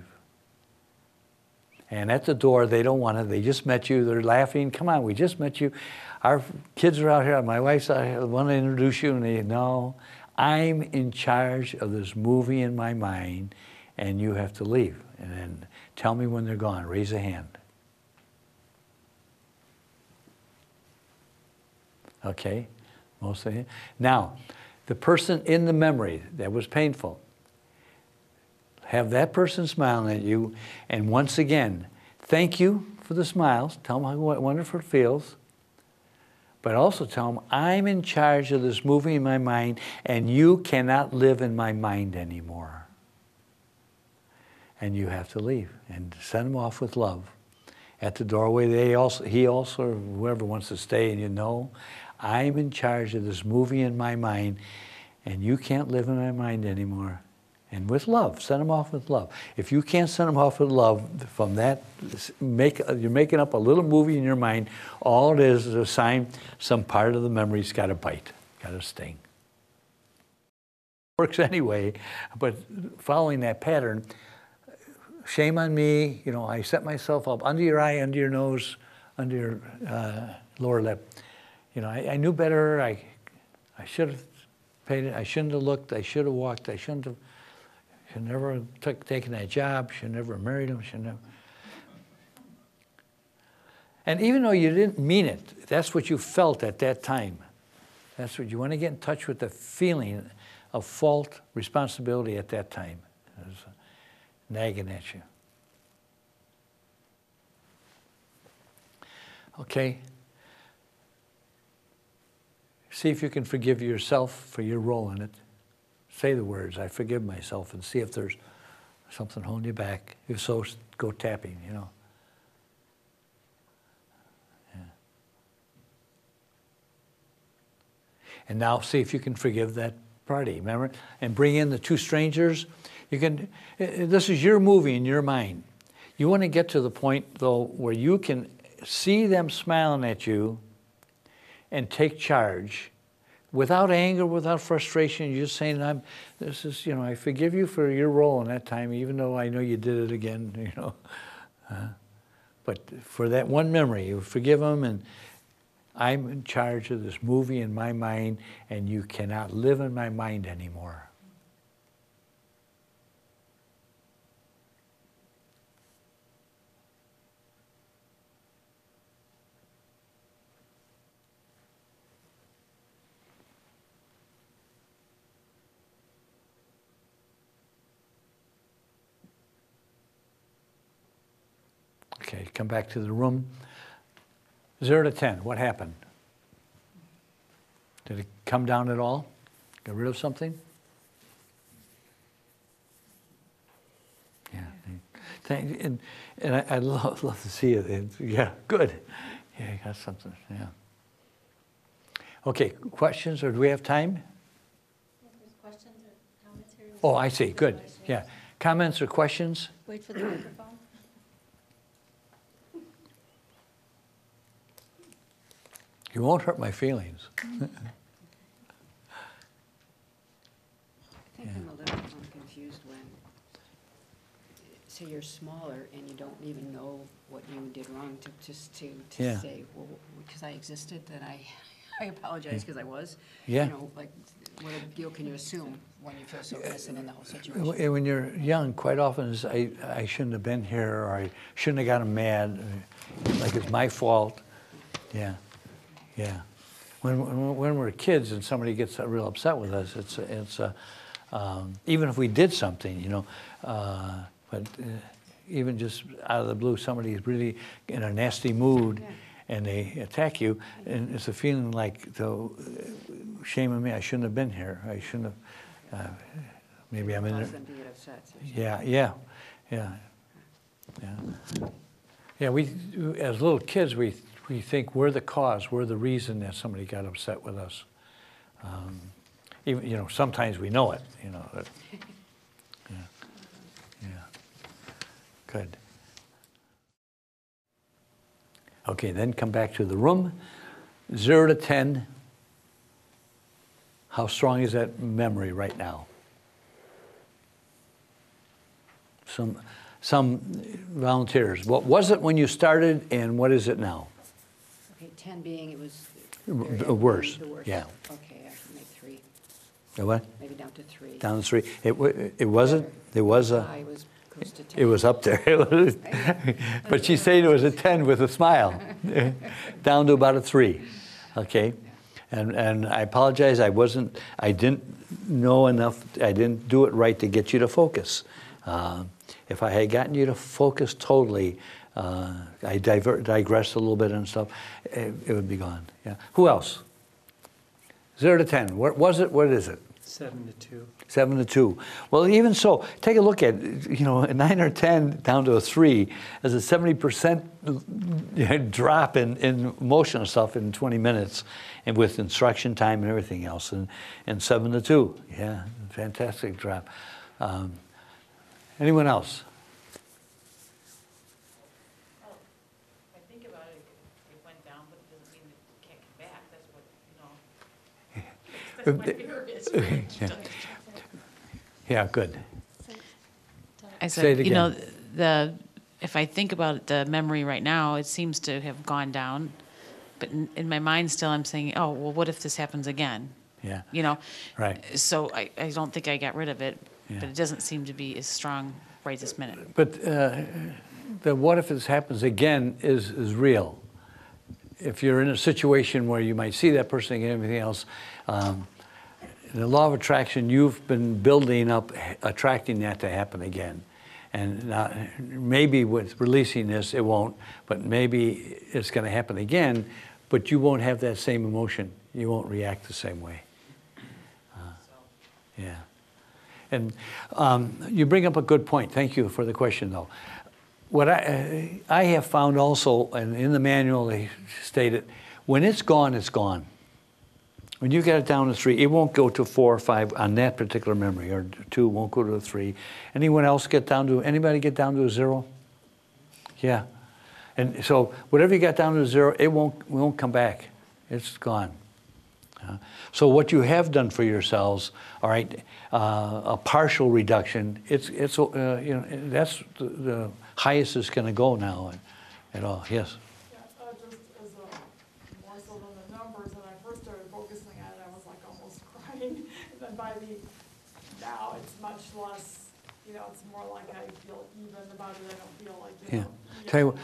And at the door, they don't want to. They just met you. They're laughing. Come on, we just met you. Our kids are out here. My wife's out here. I want to introduce you. And they, no, I'm in charge of this movie in my mind, and you have to leave. And then tell me when they're gone. Raise a hand. Okay, most of you. Now, the person in the memory that was painful, have that person smiling at you, and once again, thank you for the smiles. Tell them how wonderful it feels. But also tell them, I'm in charge of this movie in my mind, and you cannot live in my mind anymore. And you have to leave, and send them off with love. At the doorway, he also, or whoever wants to stay, and you know, I'm in charge of this movie in my mind, and you can't live in my mind anymore. And with love, send them off with love. If you can't send them off with love, from that, you're making up a little movie in your mind. All it is a sign some part of the memory's got a bite, got a sting. Works anyway, but following that pattern, shame on me, you know, I set myself up under your eye, under your nose, under your lower lip. You know, I knew better. I should have paid it. I shouldn't have looked. I should have walked. I shouldn't have. Should never have taken that job. Should never have married him. Should never. And even though you didn't mean it, that's what you felt at that time. That's what you want to get in touch with, the feeling of fault, responsibility at that time. It was nagging at you. Okay. See if you can forgive yourself for your role in it. Say the words, I forgive myself, and see if there's something holding you back. If so, go tapping, you know. Yeah. And now see if you can forgive that party, remember? And bring in the two strangers. You can. This is your movie in your mind. You want to get to the point, though, where you can see them smiling at you and take charge without anger, without frustration. You're just saying, I forgive you for your role in that time, even though I know you did it again, you know. But for that one memory, you forgive them, and I'm in charge of this movie in my mind, and you cannot live in my mind anymore. Okay, come back to the room. 0 to 10, what happened? Did it come down at all? Get rid of something? Yeah. And I'd love to see it. Yeah, good. Yeah, you got something, yeah. Okay, questions, or do we have time? If there's questions or comments here. Oh, I see, good, yeah. Comments or questions? Wait for the microphone. You won't hurt my feelings. I think I'm a little confused when, say you're smaller and you don't even know what you did wrong, to Yeah. say, well, because I existed, then I apologize because I was. Yeah. You know, like, what a deal can you assume when you feel so innocent in the whole situation? When you're young, quite often it's, I shouldn't have been here, or I shouldn't have gotten mad, like it's my fault. Yeah, yeah. When we're kids and somebody gets real upset with us, it's even if we did something, you know, but even just out of the blue, somebody is really in a nasty mood. Yeah. And they attack you, and it's a feeling like, shame on me, I shouldn't have been here. I shouldn't have, maybe I'm in Cause there. them to get upset. So Yeah. Yeah, we, as little kids, we think we're the cause, we're the reason that somebody got upset with us. Even, you know, sometimes we know it, you know. But, yeah. Good. Okay, then come back to the room. 0 to 10. How strong is that memory right now? Some volunteers. What was it when you started, and what is it now? Okay, 10 being it was Worse. The worst. Yeah. Okay, I can make 3. What? Maybe down to 3. Down to 3. It wasn't. There was a. I was close to 10. It was up there. It was, but she said it was a 10 with a smile, down to about a 3. Okay, and I apologize. I didn't know enough. I didn't do it right to get you to focus. If I had gotten you to focus totally, I digressed a little bit and stuff, it would be gone. Yeah. Who else? 0 to 10. What was it? What is it? 7 to 2. 7 to 2. Well, even so, take a look at, you know, a 9 or 10 down to a 3 as a 70% drop in motion and stuff in 20 minutes, and with instruction time and everything else, and 7 to 2. Yeah, fantastic drop. Anyone else? Well, if I think about it, it went down, but it doesn't mean it can't come back. That's what, that's my fear is. Yeah, good. I Say it said, you know, again. if I think about the memory right now, it seems to have gone down. but in my mind still, I'm saying, oh, well, what if this happens again? Yeah. You know? Right. So I don't think I got rid of it, Yeah. but it doesn't seem to be as strong right this minute. But the what if this happens again is real. If you're in a situation where you might see that person and everything else, the law of attraction, you've been building up, attracting that to happen again. And now, maybe with releasing this, it won't, but maybe it's going to happen again, but you won't have that same emotion. You won't react the same way. Yeah. And you bring up a good point. Thank you for the question, though. What I have found also, and in the manual they state it, when it's gone, it's gone. When you get it down to 3, it won't go to 4 or 5 on that particular memory, or 2 won't go to 3. Anyone else anybody get down to a 0? Yeah. And so whatever you got down to a 0, it won't come back. It's gone. So what you have done for yourselves, all right, a partial reduction, it's you know, that's the highest it's going to go now at all. Yes. Yeah, just as a more so than the numbers, when I first started focusing on it, I was like almost crying. And then now it's much less, you know, it's more like I feel even about it. I don't feel like, you know. Tell you what,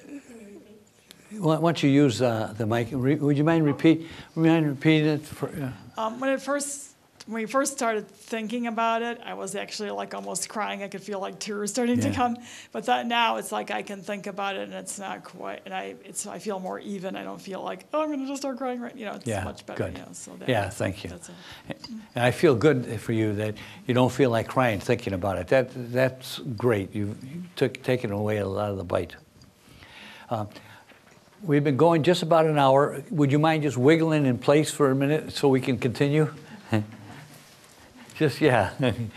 why don't you use the mic? Would you mind repeating it? When we first started thinking about it, I was actually like almost crying. I could feel like tears starting to Yeah. come. But now it's like I can think about it and it's not quite, and I feel more even. I don't feel like, oh, I'm going to just start crying right, you know, it's Yeah, much better. good. You know, so Yeah, thank you. That's And I feel good for you that you don't feel like crying thinking about it. That's great. You've taken away a lot of the bite. We've been going just about an hour. Would you mind just wiggling in place for a minute so we can continue? Just, yeah.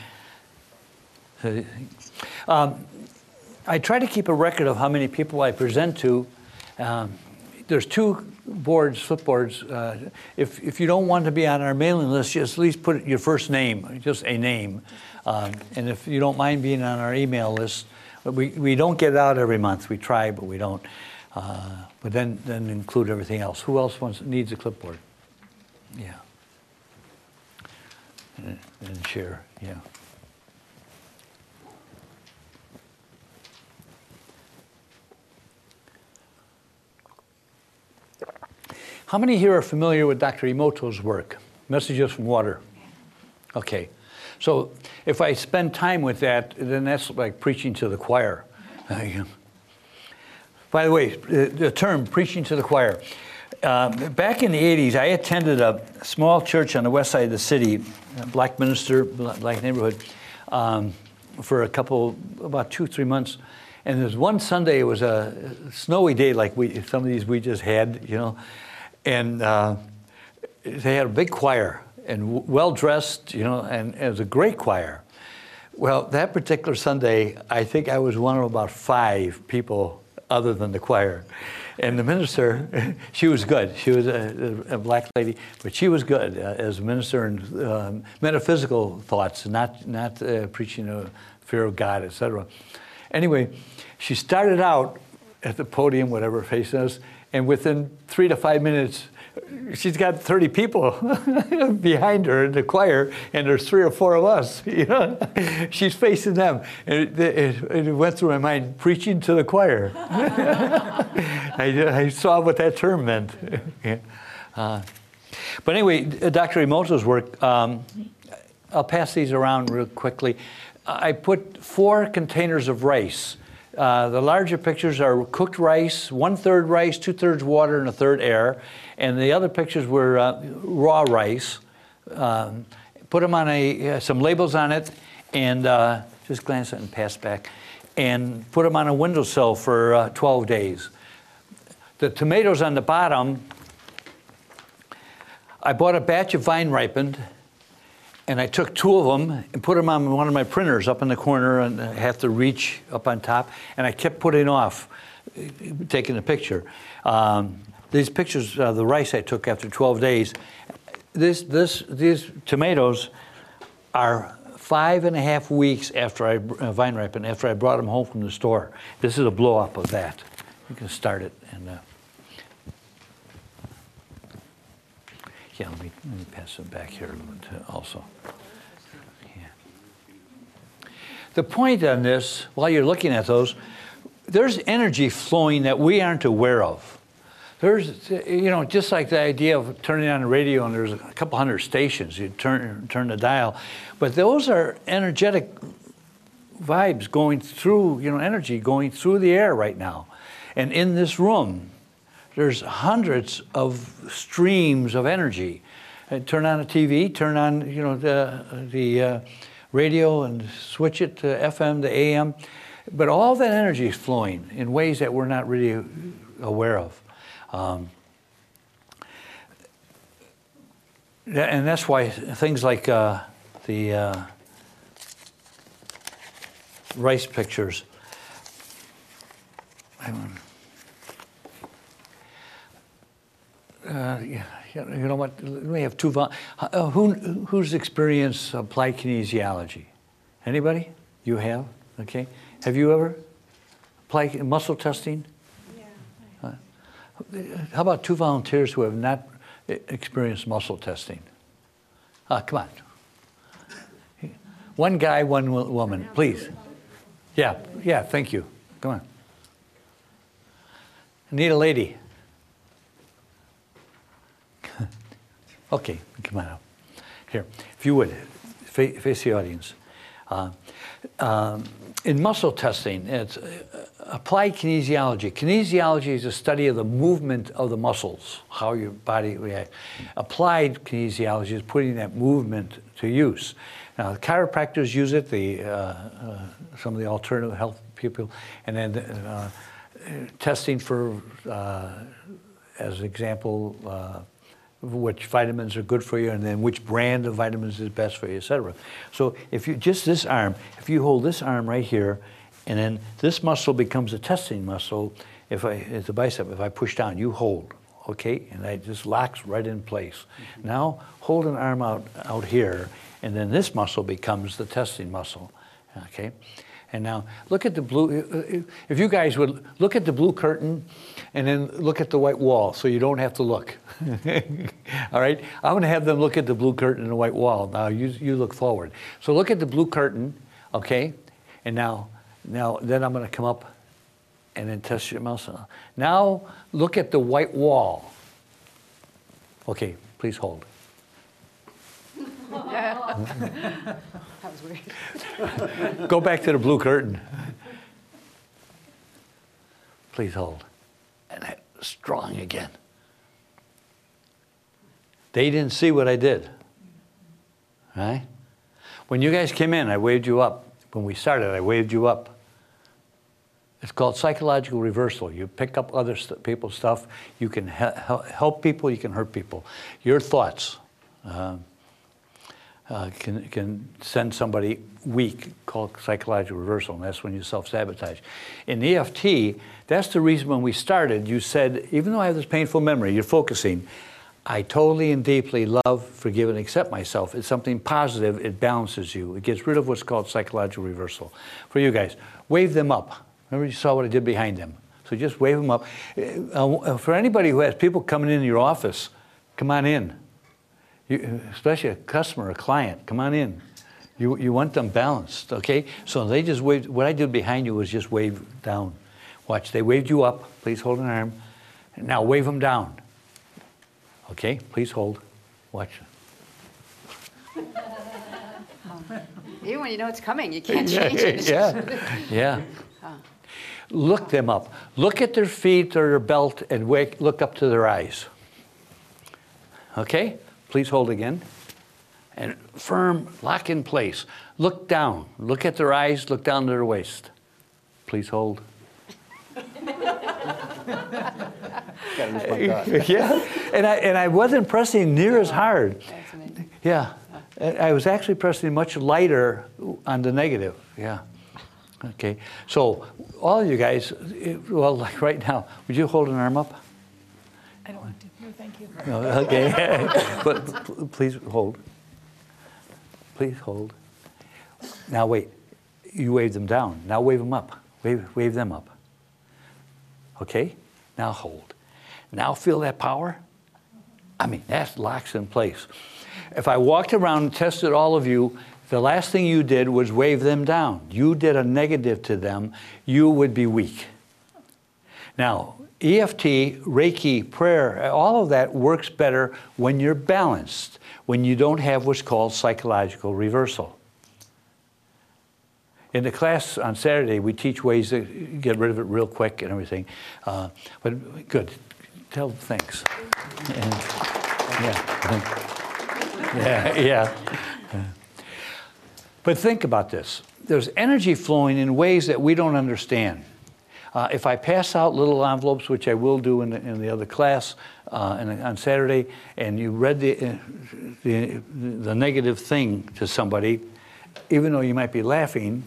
I try to keep a record of how many people I present to. There's 2 boards, flip boards. If you don't want to be on our mailing list, just at least put your first name, just a name. And if you don't mind being on our email list, we don't get it out every month. We try, but we don't. But then include everything else. Who else needs a clipboard? Yeah. And share, yeah. How many here are familiar with Dr. Emoto's work? Messages from Water. Okay. So if I spend time with that, then that's like preaching to the choir. By the way, the term preaching to the choir. Back in the 80s, I attended a small church on the west side of the city, a black minister, black neighborhood, for about 2-3 months. And there's one Sunday, it was a snowy day like some of these we just had, you know. And they had a big choir and well-dressed, you know, and it was a great choir. Well, that particular Sunday, I think I was one of about 5 people other than the choir. And the minister, she was good. She was a black lady, but she was good as a minister in metaphysical thoughts, not preaching a fear of God, etc. Anyway, she started out at the podium, whatever face is, and within 3 to 5 minutes, she's got 30 people behind her in the choir, and there's 3 or 4 of us. You know, she's facing them, and it went through my mind, preaching to the choir. I saw what that term meant. But anyway, Dr. Emoto's work. I'll pass these around real quickly. I put 4 containers of rice. The larger pictures are cooked rice, 1/3 rice, 2/3 water, and 1/3 air. And the other pictures were raw rice. Put them on some labels on it, and just glance at it and pass back. And put them on a windowsill for 12 days. The tomatoes on the bottom, I bought a batch of vine ripened, and I took 2 of them and put them on one of my printers up in the corner, and I have to reach up on top, and I kept putting off taking a picture. These pictures, the rice I took after 12 days, these tomatoes are 5.5 weeks after I vine ripened, after I brought them home from the store. This is a blow up of that. You can start it. And Yeah, let me pass it back here a little bit also. Yeah. The point on this, while you're looking at those, there's energy flowing that we aren't aware of. There's, you know, just like the idea of turning on the radio and there's a couple hundred stations, you turn the dial, but those are energetic vibes going through, you know, energy going through the air right now. And in this room, there's hundreds of streams of energy. Turn on the TV, turn on, you know, the radio and switch it to FM, to AM. But all that energy is flowing in ways that we're not really aware of. And that's why things like the rice pictures. You know what? We have two. Who's experienced applied kinesiology? Anybody? You have? Okay. Have you ever applied muscle testing? Yeah. How about two volunteers who have not experienced muscle testing? Come on. One guy, one woman, please. Yeah, yeah, thank you. Come on. I need a lady. Okay, come on up. Here, if you would, face the audience. In muscle testing, it's applied kinesiology. Kinesiology is a study of the movement of the muscles, how your body reacts. Applied kinesiology is putting that movement to use. Now, the chiropractors use it, some of the alternative health people, and then testing for, as an example, which vitamins are good for you, and then which brand of vitamins is best for you, et cetera. So if you, just this arm, if you hold this arm right here, and then this muscle becomes a testing muscle, it's a bicep, if I push down, you hold, okay? And it just locks right in place. Mm-hmm. Now, hold an arm out here, and then this muscle becomes the testing muscle, okay? And now, look at the blue, if you guys would look at the blue curtain and then look at the white wall so you don't have to look. All right? I'm going to have them look at the blue curtain and the white wall. Now, you look forward. So look at the blue curtain, okay? And then I'm going to come up and then test your muscle. Now, look at the white wall. Okay, please hold. That was weird. Go back to the blue curtain. Please hold. And strong again. They didn't see what I did. Right? When you guys came in, I waved you up. When we started, I waved you up. It's called psychological reversal. You pick up other people's stuff. You can help people. You can hurt people. Your thoughts can send somebody weak, called psychological reversal, and that's when you self-sabotage. In EFT, that's the reason when we started, you said, even though I have this painful memory, you're focusing, I totally and deeply love, forgive, and accept myself. It's something positive. It balances you. It gets rid of what's called psychological reversal. For you guys, wave them up. Remember you saw what I did behind them. So just wave them up. For anybody who has people coming into your office, come on in. Especially a customer, a client, come on in. You want them balanced, okay? So they just waved. What I did behind you was just wave down. Watch, they waved you up. Please hold an arm. Now wave them down. Okay, please hold. Watch. Even when you know it's coming, you can't change it. Yeah. Look them up. Look at their feet or their belt and look up to their eyes. Okay? Please hold again. And firm, lock in place. Look down. Look at their eyes, look down to their waist. Please hold. Yeah, and I wasn't pressing near as hard. That's amazing. Yeah, I was actually pressing much lighter on the negative. Yeah. Okay, so all of you guys, well, like right now, would you hold an arm up? I don't want to. No, thank you. No, okay, but please hold. Please hold. Now wait, you wave them down. Now wave them up. Wave them up. Okay, now hold. Now feel that power? I mean, that locks in place. If I walked around and tested all of you, the last thing you did was wave them down. You did a negative to them, you would be weak. Now, EFT, Reiki, prayer, all of that works better when you're balanced, when you don't have what's called psychological reversal. In the class on Saturday, we teach ways to get rid of it real quick and everything. But good, tell them thanks. And, yeah. But think about this. There's energy flowing in ways that we don't understand. If I pass out little envelopes, which I will do in the other class on Saturday, and you read the negative thing to somebody, even though you might be laughing,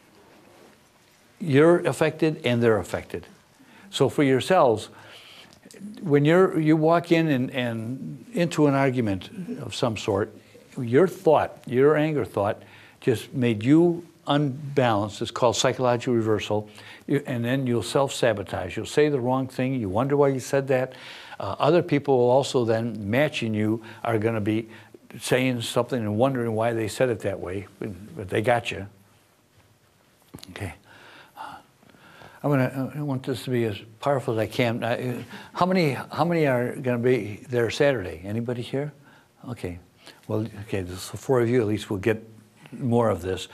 you're affected and they're affected. So for yourselves, when you walk in and into an argument of some sort, your thought, your anger thought, just made you unbalanced. It's called psychological reversal. And then you'll self-sabotage. You'll say the wrong thing. You wonder why you said that. Other people will also then, matching you, are going to be saying something and wondering why they said it that way. But they got you. Okay. I want this to be as powerful as I can. How many are going to be there Saturday? Anybody here? Okay. Well, okay, so 4 of you at least will get more of this.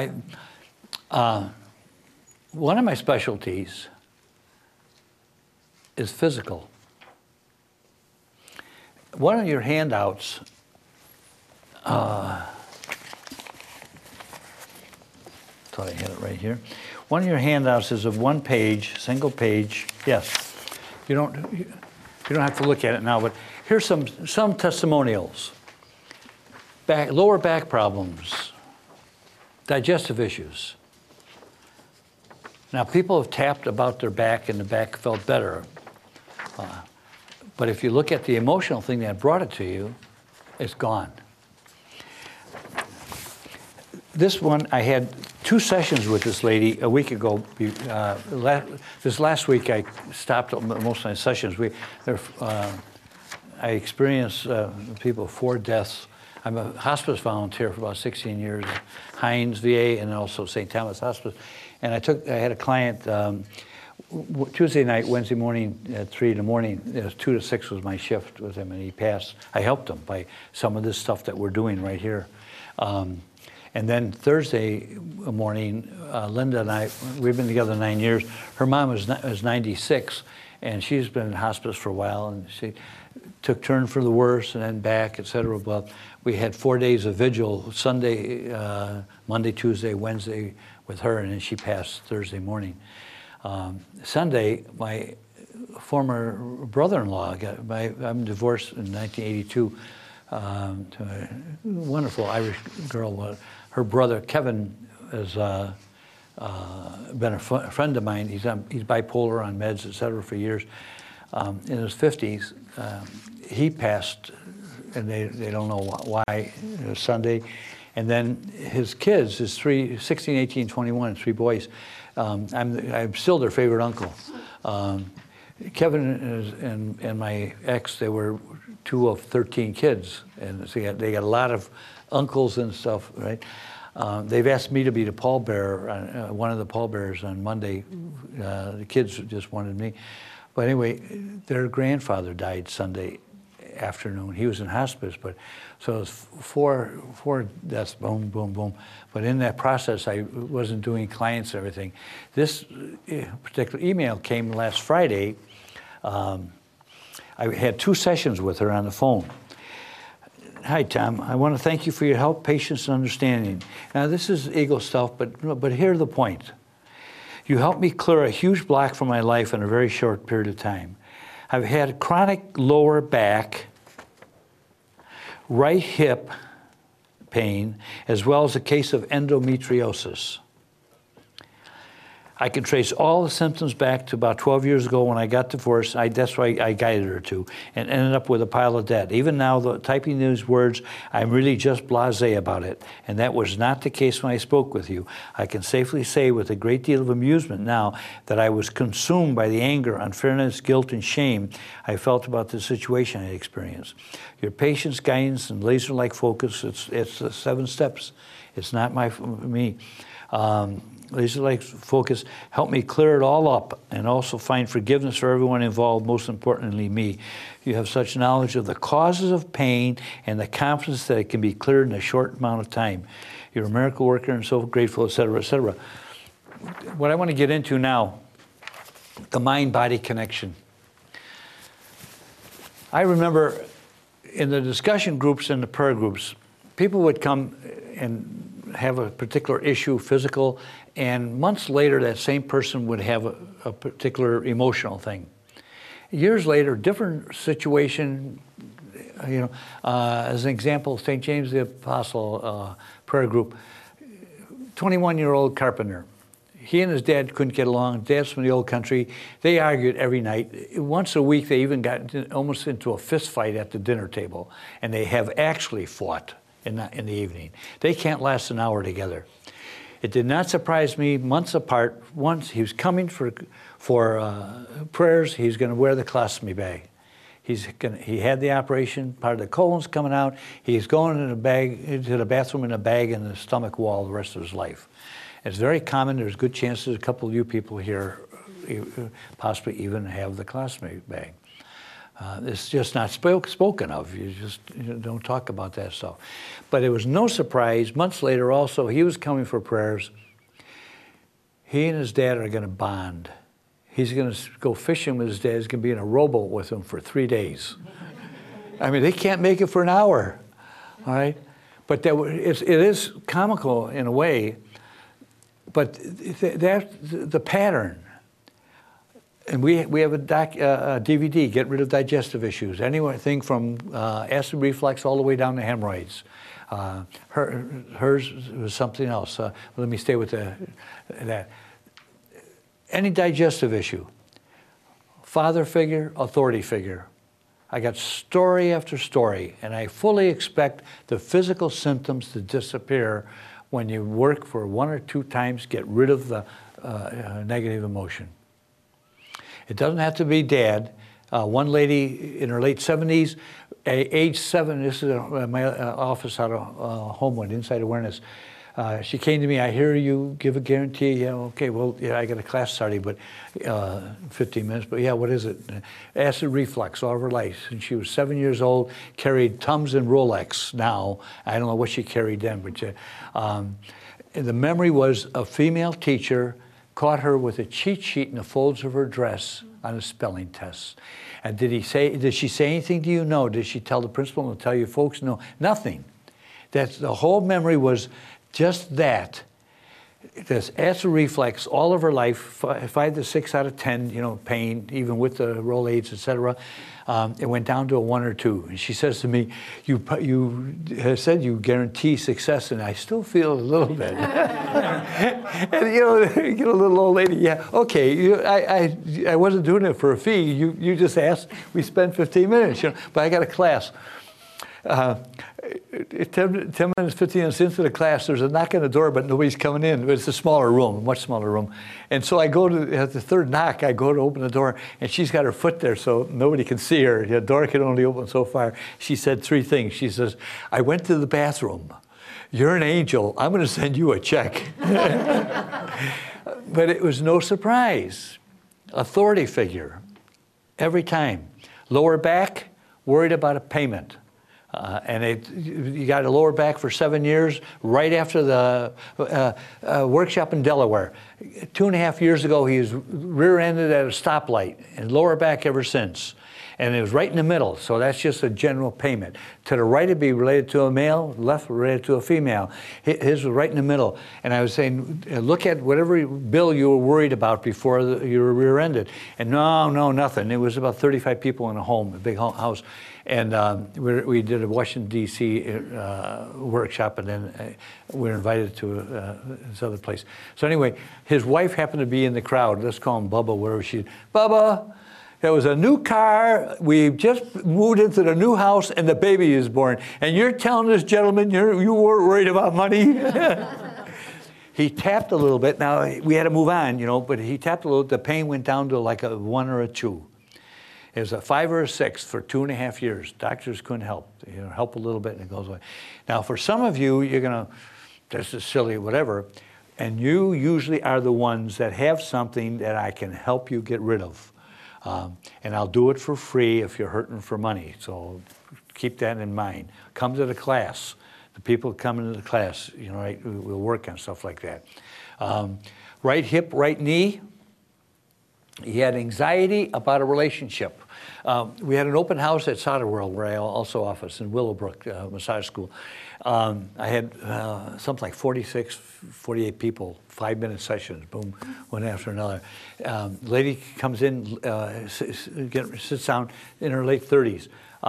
One of my specialties is physical. One of your handouts, thought I had it right here. One of your handouts is a one-page, single page. Yes, you don't have to look at it now, but here's some testimonials. Lower back problems, digestive issues. Now, people have tapped about their back and the back felt better. But if you look at the emotional thing that brought it to you, it's gone. This one, I had 2 sessions with this lady a week ago. This last week, I stopped most of my sessions. I experienced people 4 deaths. I'm a hospice volunteer for about 16 years, Hines VA and also St. Thomas Hospice. And I had a client Tuesday night, Wednesday morning at 3 in the morning. It was 2 to 6 was my shift with him, and he passed. I helped him by some of this stuff that we're doing right here. And then Thursday morning, Linda and I, we've been together 9 years. Her mom was 96, and she's been in hospice for a while, and she took turn for the worse and then back, et cetera. But we had 4 days of vigil, Sunday, Monday, Tuesday, Wednesday with her, and then she passed Thursday morning. Sunday, my former brother-in-law, I'm divorced in 1982 to a wonderful Irish girl. Her brother, Kevin, has been a friend of mine. He's bipolar on meds, et cetera, for years. In his 50s, he passed, and they don't know why. It was Sunday. And then his kids, his 16, 18, 21, 3 boys, I'm still their favorite uncle. Kevin and my ex, they were 2 of 13 kids, and so they got a lot of uncles and stuff, right? They've asked me to be the pallbearer, one of the pallbearers on Monday. The kids just wanted me. But anyway, their grandfather died Sunday afternoon. He was in hospice, but so it was four deaths, boom, boom, boom. But in that process, I wasn't doing clients and everything. This particular email came last Friday. I had 2 sessions with her on the phone. Hi, Tom. I want to thank you for your help, patience, and understanding. Now, this is ego stuff, but here's the point. You helped me clear a huge block from my life in a very short period of time. I've had chronic lower back, right hip pain, as well as a case of endometriosis. I can trace all the symptoms back to about 12 years ago when I got divorced. That's why I guided her to, and ended up with a pile of debt. Even now, typing these words, I'm really just blasé about it. And that was not the case when I spoke with you. I can safely say with a great deal of amusement now that I was consumed by the anger, unfairness, guilt, and shame I felt about the situation I experienced. Your patience, guidance, and laser-like focus, it's the 7 steps. It's not me. Laser-like focus helped me clear it all up and also find forgiveness for everyone involved, most importantly me. You have such knowledge of the causes of pain and the confidence that it can be cleared in a short amount of time. You're a miracle worker and so grateful, etc., etc. What I want to get into now, the mind-body connection. I remember in the discussion groups and the prayer groups, people would come and have a particular issue, physical, and months later that same person would have a particular emotional thing. Years later, different situation, as an example, St. James the Apostle prayer group, 21-year-old carpenter. He and his dad couldn't get along. Dad's from the old country. They argued every night. Once a week, they even got almost into a fist fight at the dinner table, and they have actually fought in the evening. They can't last an hour together. It did not surprise me, months apart. Once he was coming for prayers, he's going to wear the colostomy bag. He had the operation, part of the colon's coming out. He's going into the bathroom in a bag in the stomach wall the rest of his life. It's very common. There's good chances a couple of you people here possibly even have the colostomy bag. It's just not spoken of. You don't talk about that stuff. But it was no surprise. Months later also, he was coming for prayers. He and his dad are going to bond. He's going to go fishing with his dad. He's going to be in a rowboat with him for 3 days. I mean, they can't make it for an hour, all right? But it is comical in a way, but the pattern. And we have a DVD, Get Rid of Digestive Issues, anything from acid reflux all the way down to hemorrhoids. Hers was something else. Let me stay with that. Any digestive issue, father figure, authority figure. I got story after story, and I fully expect the physical symptoms to disappear when you work for 1 or 2 times, get rid of the negative emotion. It doesn't have to be dad. One lady in her late 70s, age 7, this is my office out of Homewood, Insight Awareness. She came to me, I hear you give a guarantee. Yeah, okay, well, yeah, I got a class starting, but 15 minutes, but yeah, what is it? Acid reflux all of her life. And she was 7 years old, carried Tums and Rolex now. I don't know what she carried then, but the memory was a female teacher caught her with a cheat sheet in the folds of her dress on a spelling test. And did she say anything to you? No. Did she tell the principal and tell you folks? No, nothing. The whole memory was just that. This acid reflux all of her life, 5 to 6 out of 10, pain, even with the Rolaids, etc. It went down to a 1 or 2. And she says to me, you said you guarantee success, and I still feel a little bit. And you get a little old lady, yeah, okay, I wasn't doing it for a fee. You just asked, we spent 15 minutes, but I got a class. 10 minutes, 15 minutes into the class, there's a knock on the door, but nobody's coming in. It's a smaller room, a much smaller room. And so I go at the third knock, I go to open the door, and she's got her foot there, so nobody can see her. The door can only open so far. She said 3 things. She says, I went to the bathroom. You're an angel. I'm going to send you a check. But it was no surprise. Authority figure, every time. Lower back, worried about a payment. You got a lower back for 7 years, right after the workshop in Delaware. 2.5 years ago, he was rear-ended at a stoplight, and lower back ever since. And it was right in the middle, so that's just a general payment. To the right, it'd be related to a male, left related to a female. His was right in the middle. And I was saying, look at whatever bill you were worried about before you were rear-ended. And no, nothing. It was about 35 people in a home, a big house. And we did a Washington, D.C. Workshop, and then we were invited to this other place. So anyway, his wife happened to be in the crowd. Let's call him Bubba, wherever she, Bubba, there was a new car. We just moved into the new house, and the baby is born. And you're telling this gentleman you weren't worried about money? He tapped a little bit. Now, we had to move on, you know, but he tapped a little. The pain went down to like a 1 or a 2. It was a 5 or a 6 for 2.5 years. Doctors couldn't help. You know, help a little bit, and it goes away. Now, for some of you, you're going to, this is silly, whatever, and you usually are the ones that have something that I can help you get rid of. And I'll do it for free if you're hurting for money. So keep that in mind. Come to the class. The people coming to the class, you know, right, we'll work on stuff like that. Right hip, right knee. He had anxiety about a relationship. We had an open house at Solder World, where I also office, in Willowbrook Massage School. I had something like 46, 48 people, 5-minute sessions, boom, one after another. Lady comes in, sits down in her late 30s.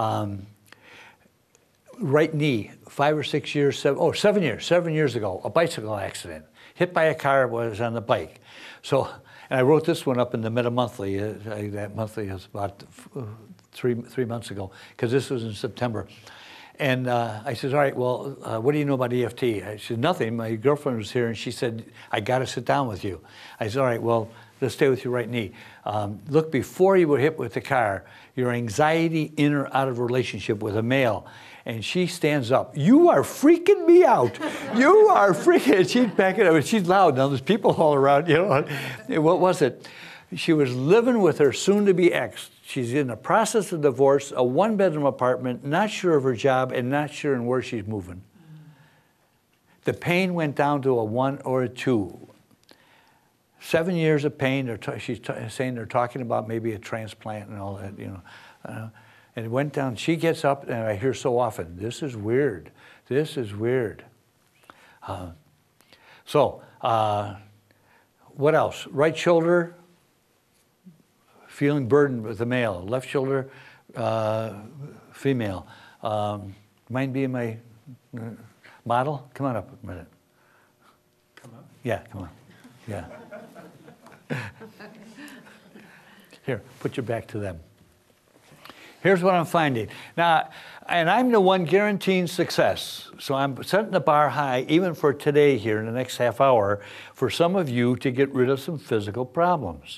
Right knee, 5 or 6 years, 7 years ago, a bicycle accident. Hit by a car, was on the bike. So, and I wrote this one up in the Meta Monthly. That monthly is about three months ago, because this was in September. And I said, all right, well, what do you know about EFT? I said, nothing. My girlfriend was here, and she said, I got to sit down with you. I said, all right, well, let's stay with your right knee. Look, before you were hit with the car, your anxiety in or out of a relationship with a male. And she stands up. You are freaking me out. You are freaking. She's backing up. She's loud. Now there's people all around. You know, what was it? She was living with her soon-to-be ex. She's in the process of divorce, a 1-bedroom apartment, not sure of her job, and not sure in where she's moving. The pain went down to a 1 or a 2. 7 years of pain. She's saying they're talking about maybe a transplant and all that. You know. And it went down. She gets up, and I hear so often, this is weird. This is weird. What else? Right shoulder, feeling burdened with the male. Left shoulder, female. Mind being my model? Come on up a minute. Come on? Yeah, come on. Yeah. Here, put your back to them. Here's what I'm finding. Now, and I'm the one guaranteeing success. So I'm setting the bar high, even for today here in the next half hour, for some of you to get rid of some physical problems.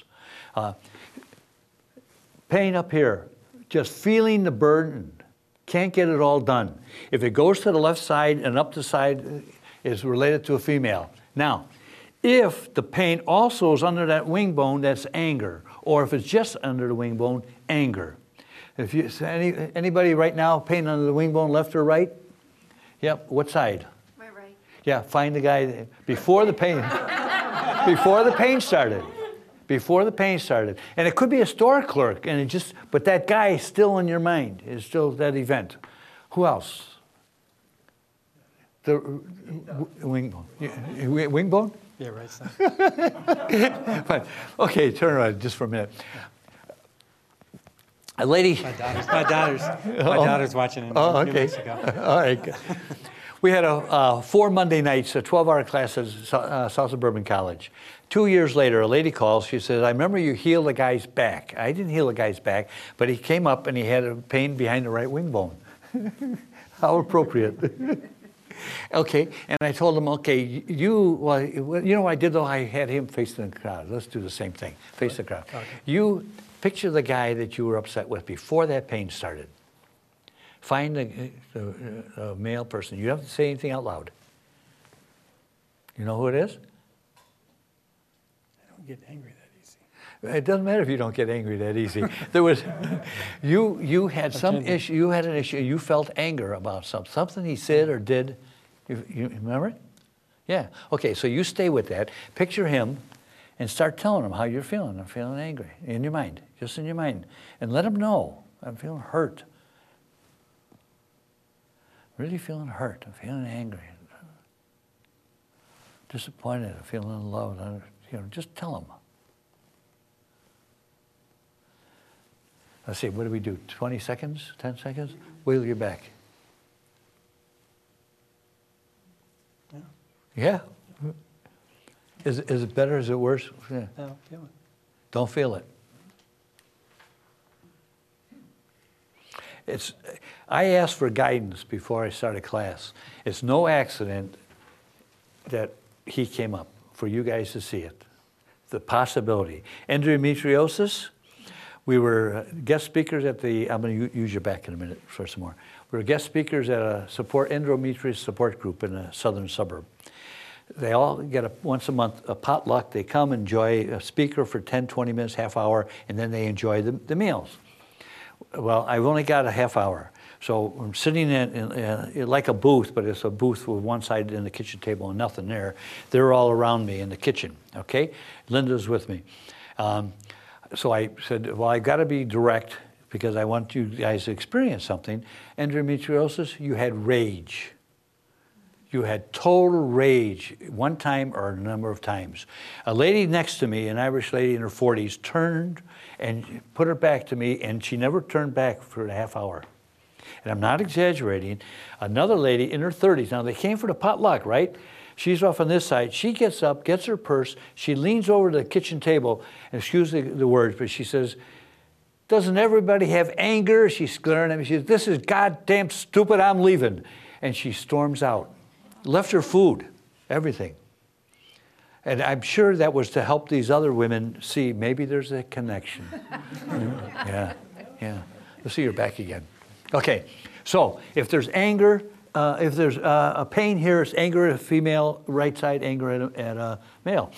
Pain up here, just feeling the burden. Can't get it all done. If it goes to the left side and up the side is related to a female. Now, if the pain also is under that wing bone, that's anger. Or if it's just under the wing bone, anger. If you anybody right now, pain under the wing bone, left or right? Yep. What side? My right. Yeah. Find the guy before the pain. Before the pain started. Before the pain started, and it could be a store clerk, and but that guy is still in your mind. Is still that event. Who else? The wing bone. Wing bone? Yeah, right side. Fine. Okay, turn around just for a minute. A lady. My daughter's watching in New Mexico. All right. We had 4 Monday nights, a 12-hour class at South Suburban College. 2 years later, a lady calls. She says, I remember you healed the guy's back. I didn't heal the guy's back, but he came up and he had a pain behind the right wing bone. How appropriate. Okay, and I told him, okay, you know what I did though? I had him facing the crowd. Let's do the same thing, face the crowd. Okay. You picture the guy that you were upset with before that pain started. Find the male person. You don't have to say anything out loud. You know who it is? I don't get angry that easy. It doesn't matter if you don't get angry that easy. There was, you had some issue. You had an issue. You felt anger about something he said or did. You remember it? Yeah. Okay. So you stay with that. Picture him, and start telling him how you're feeling. I'm feeling angry in your mind, just in your mind, and let him know. I'm feeling hurt. Really feeling hurt. I'm feeling angry. Disappointed. I'm feeling unloved. Just tell them. Let's see, what do we do? 20 seconds? 10 seconds? Wiggle your back. Yeah. Is it better? Is it worse? Yeah. No, feel it. Don't feel it. I asked for guidance before I started class. It's no accident that he came up for you guys to see it. The possibility. Endometriosis, we were guest speakers at I'm going to use your back in a minute for some more. We were guest speakers at a endometriosis support group in a southern suburb. They all get once a month a potluck. They come, enjoy a speaker for 10, 20 minutes, half hour, and then they enjoy the meals. Well, I've only got a half hour. So I'm sitting in like a booth, but it's a booth with one side in the kitchen table and nothing there. They're all around me in the kitchen, okay? Linda's with me. So I said, well, I've got to be direct because I want you guys to experience something. Endometriosis, you had rage. You had total rage one time or a number of times. A lady next to me, an Irish lady in her 40s, turned and put her back to me, and she never turned back for a half hour. And I'm not exaggerating. Another lady in her 30s, now they came for the potluck, right? She's off on this side. She gets up, gets her purse. She leans over to the kitchen table, and excuse the words, but she says, doesn't everybody have anger? She's glaring at me. She says, this is goddamn stupid, I'm leaving. And she storms out. Left her food, everything. And I'm sure that was to help these other women see maybe there's a connection. Yeah. Let's see your back again. Okay, so if there's anger, if there's a pain here, it's anger at a female, right side, anger at a male.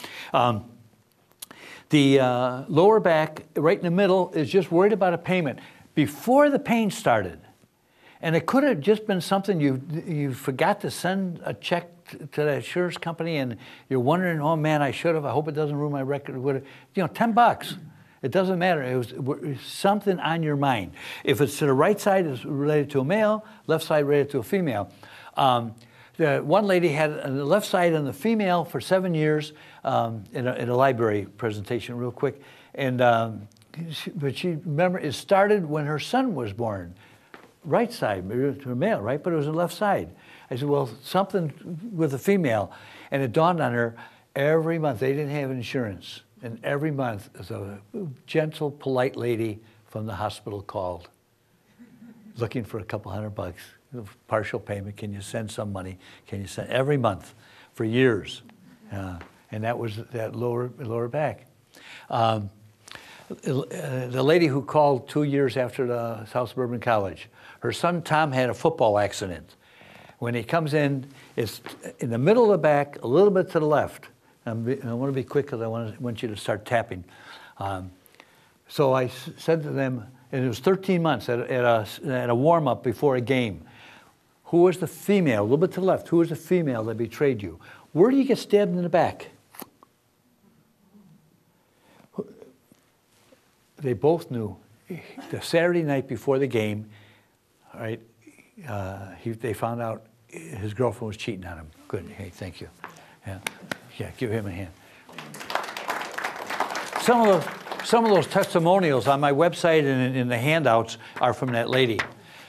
The lower back, right in the middle, is just worried about a payment. Before the pain started, and it could have just been something you forgot to send a check to the insurance company, and you're wondering, oh man, I should have. I hope it doesn't ruin my record. $10. It doesn't matter. It was something on your mind. If it's to the right side, it's related to a male. Left side related to a female. The one lady had the left side on the female for 7 years in a library presentation, real quick, and but she remember it started when her son was born. Right side, to a male, right? But it was the left side. I said, well, something with a female. And it dawned on her, every month, they didn't have insurance. And every month, a gentle, polite lady from the hospital called, looking for a couple $100, partial payment. Can you send some money? Can you send, every month, for years. And that was that lower back. The lady who called 2 years after the South Suburban College, her son Tom had a football accident. When he comes in, it's in the middle of the back, a little bit to the left. I want to be quick because I want you to start tapping. So I said to them, and it was 13 months at a warm-up before a game. Who was the female, a little bit to the left, who was the female that betrayed you? Where do you get stabbed in the back? They both knew. The Saturday night before the game, right, they found out his girlfriend was cheating on him. Good, hey, thank you. Yeah, give him a hand. Some of those testimonials on my website and in the handouts are from that lady.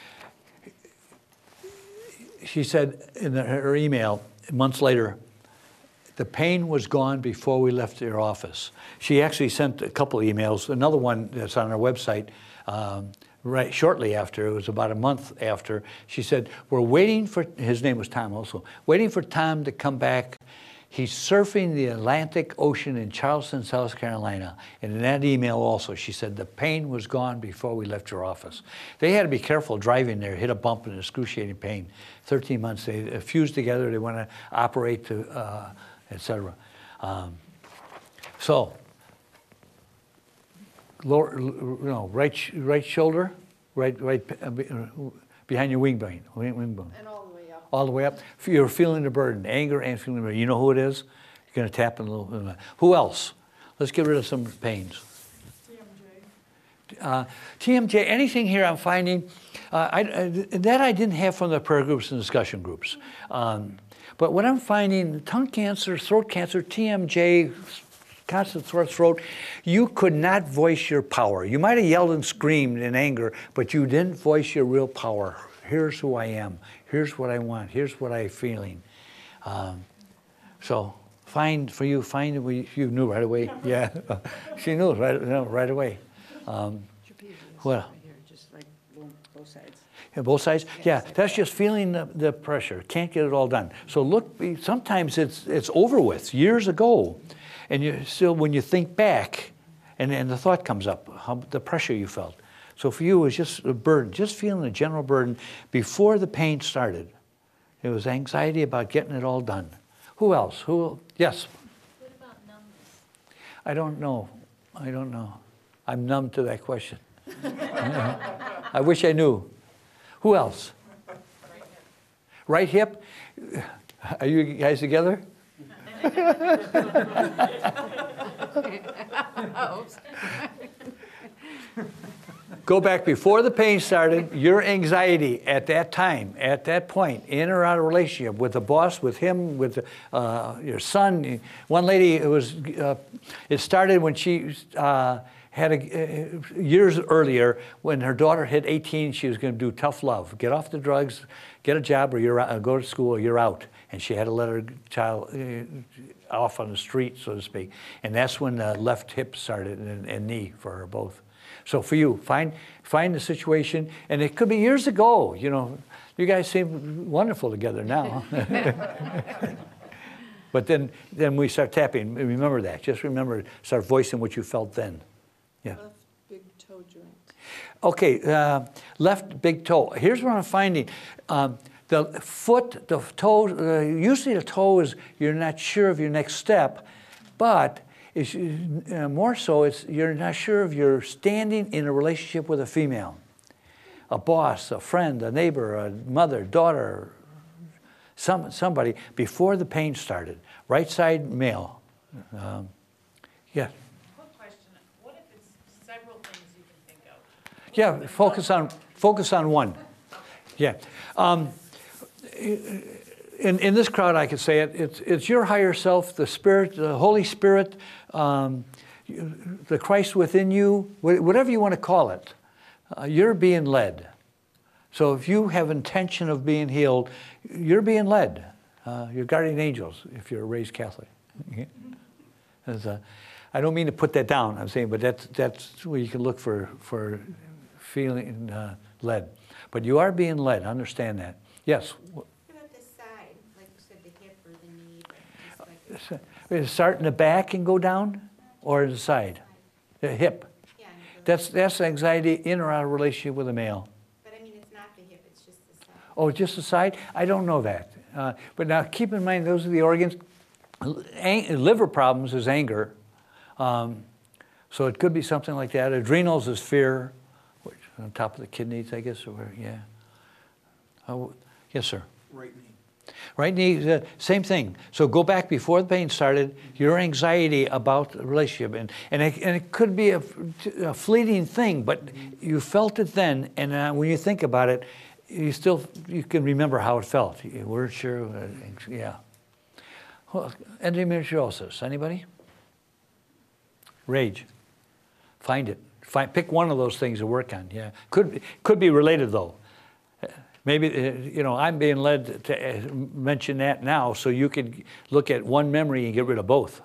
She said in her email, months later, the pain was gone before we left your office. She actually sent a couple of emails, another one that's on our website, right shortly after, it was about a month after. She said, we're waiting for, his name was Tom also, waiting for Tom to come back. He's surfing the Atlantic Ocean in Charleston, South Carolina. And in that email also, she said, the pain was gone before we left your office. They had to be careful driving there, hit a bump in excruciating pain. 13 months, they fused together, they want to operate to, etc. So, lower, right shoulder, right behind your wing bone. And all the way up. All the way up. You're feeling the burden, anger and feeling the burden. You know who it is? You're going to tap in a little bit. Who else? Let's get rid of some pains. TMJ, anything here I'm finding, that I didn't have from the prayer groups and discussion groups. But what I'm finding, tongue cancer, throat cancer, TMJ, constant sore throat, you could not voice your power. You might have yelled and screamed in anger, but you didn't voice your real power. Here's who I am. Here's what I want. Here's what I'm feeling. So find you knew right away. Yeah, she knew right away. Well, Just like both sides. yeah, both sides? Yeah, that's just feeling the pressure. Can't get it all done. So look, sometimes it's over with, years ago. And you still, when you think back, and the thought comes up, the pressure you felt. So for you, it was just a burden, just feeling a general burden before the pain started. It was anxiety about getting it all done. Who else? Yes? What about numbness? I don't know. I'm numb to that question. I wish I knew. Who else? Right hip. Are you guys together? Go back before the pain started, your anxiety at that time, at that point, in or out of relationship with the boss, with him, with your son. One lady, it started when she had years earlier, when her daughter hit 18, she was going to do tough love, get off the drugs, get a job, or you're out, go to school, or you're out. And she had to let her child off on the street, so to speak. And that's when the left hip started and knee for her both. So for you, find the situation, and it could be years ago. You know, you guys seem wonderful together now. But then we start tapping. Remember that. Just remember, start voicing what you felt then. Yeah. Left big toe joint. Okay, left big toe. Here's what I'm finding. The foot, the toe, usually the toe is you're not sure of your next step, but it's, more so it's you're not sure if you're standing in a relationship with a female, a boss, a friend, a neighbor, a mother, daughter, somebody, before the pain started. Right side male. Yeah. Quick question, what if it's several things you can think of? Yeah, focus on one. Yeah. In this crowd, I could say it's your higher self, the Spirit, the Holy Spirit, the Christ within you, whatever you want to call it. You're being led. So if you have intention of being healed, you're being led. Your guardian angels, if you're raised Catholic. I don't mean to put that down, I'm saying, but that's where you can look for feeling led. But you are being led, understand that. Yes? What about the side, like you said, the hip or the knee? But just like Is it start in the back and go down, or the side? The hip. yeah, and it goes- That's anxiety in or out of relationship with a male. but I mean, it's not the hip, it's just the side. Oh, just the side? I don't know that. But now keep in mind, those are the organs. Liver problems is anger. So it could be something like that. Adrenals is fear, which on top of the kidneys, I guess, or yeah. Yes, sir. Right knee. Right knee, same thing. So go back before the pain started, your anxiety about the relationship. And it could be a fleeting thing, but you felt it then, and when you think about it, you can remember how it felt. You weren't sure, yeah. Well, endometriosis, anybody? Rage. Find it. Pick one of those things to work on, yeah. Could be related, though. Maybe, I'm being led to mention that now so you could look at one memory and get rid of both.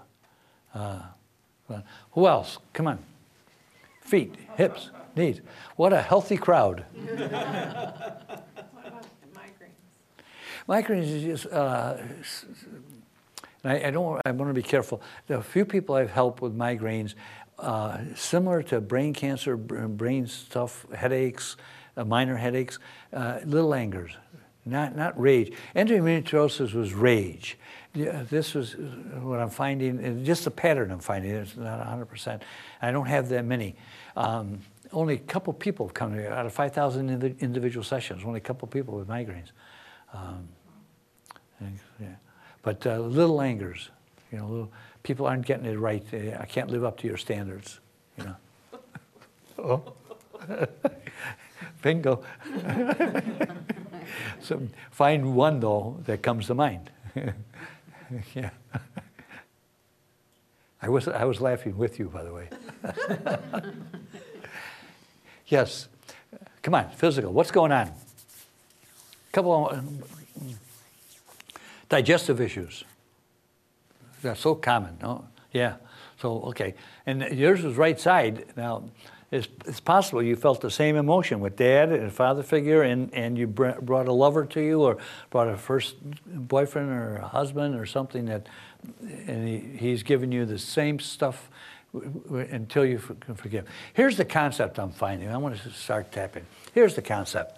Who else? Come on. Feet, hips, knees. What a healthy crowd. What about migraines? Migraines is just, I want to be careful. The few people I've helped with migraines, similar to brain cancer, brain stuff, headaches, minor headaches, little angers, not rage. Endometriosis was rage. Yeah, this was what I'm finding, and just the pattern I'm finding. It's not 100%. I don't have that many. Only a couple people have come to me out of 5,000 individual sessions. Only a couple people with migraines. Yeah. But little angers, little people aren't getting it right. I can't live up to your standards, Oh. Bingo. So find one, though, that comes to mind. Yeah. I was laughing with you, by the way. Yes. Come on, physical. What's going on? Couple of digestive issues. They're so common, no? Yeah. So, okay. And yours was right side. Now, it's possible you felt the same emotion with dad and father figure, and you brought a lover to you, or brought a first boyfriend or a husband or something and he's giving you the same stuff until you can forgive. Here's the concept I'm finding. I want to start tapping. Here's the concept.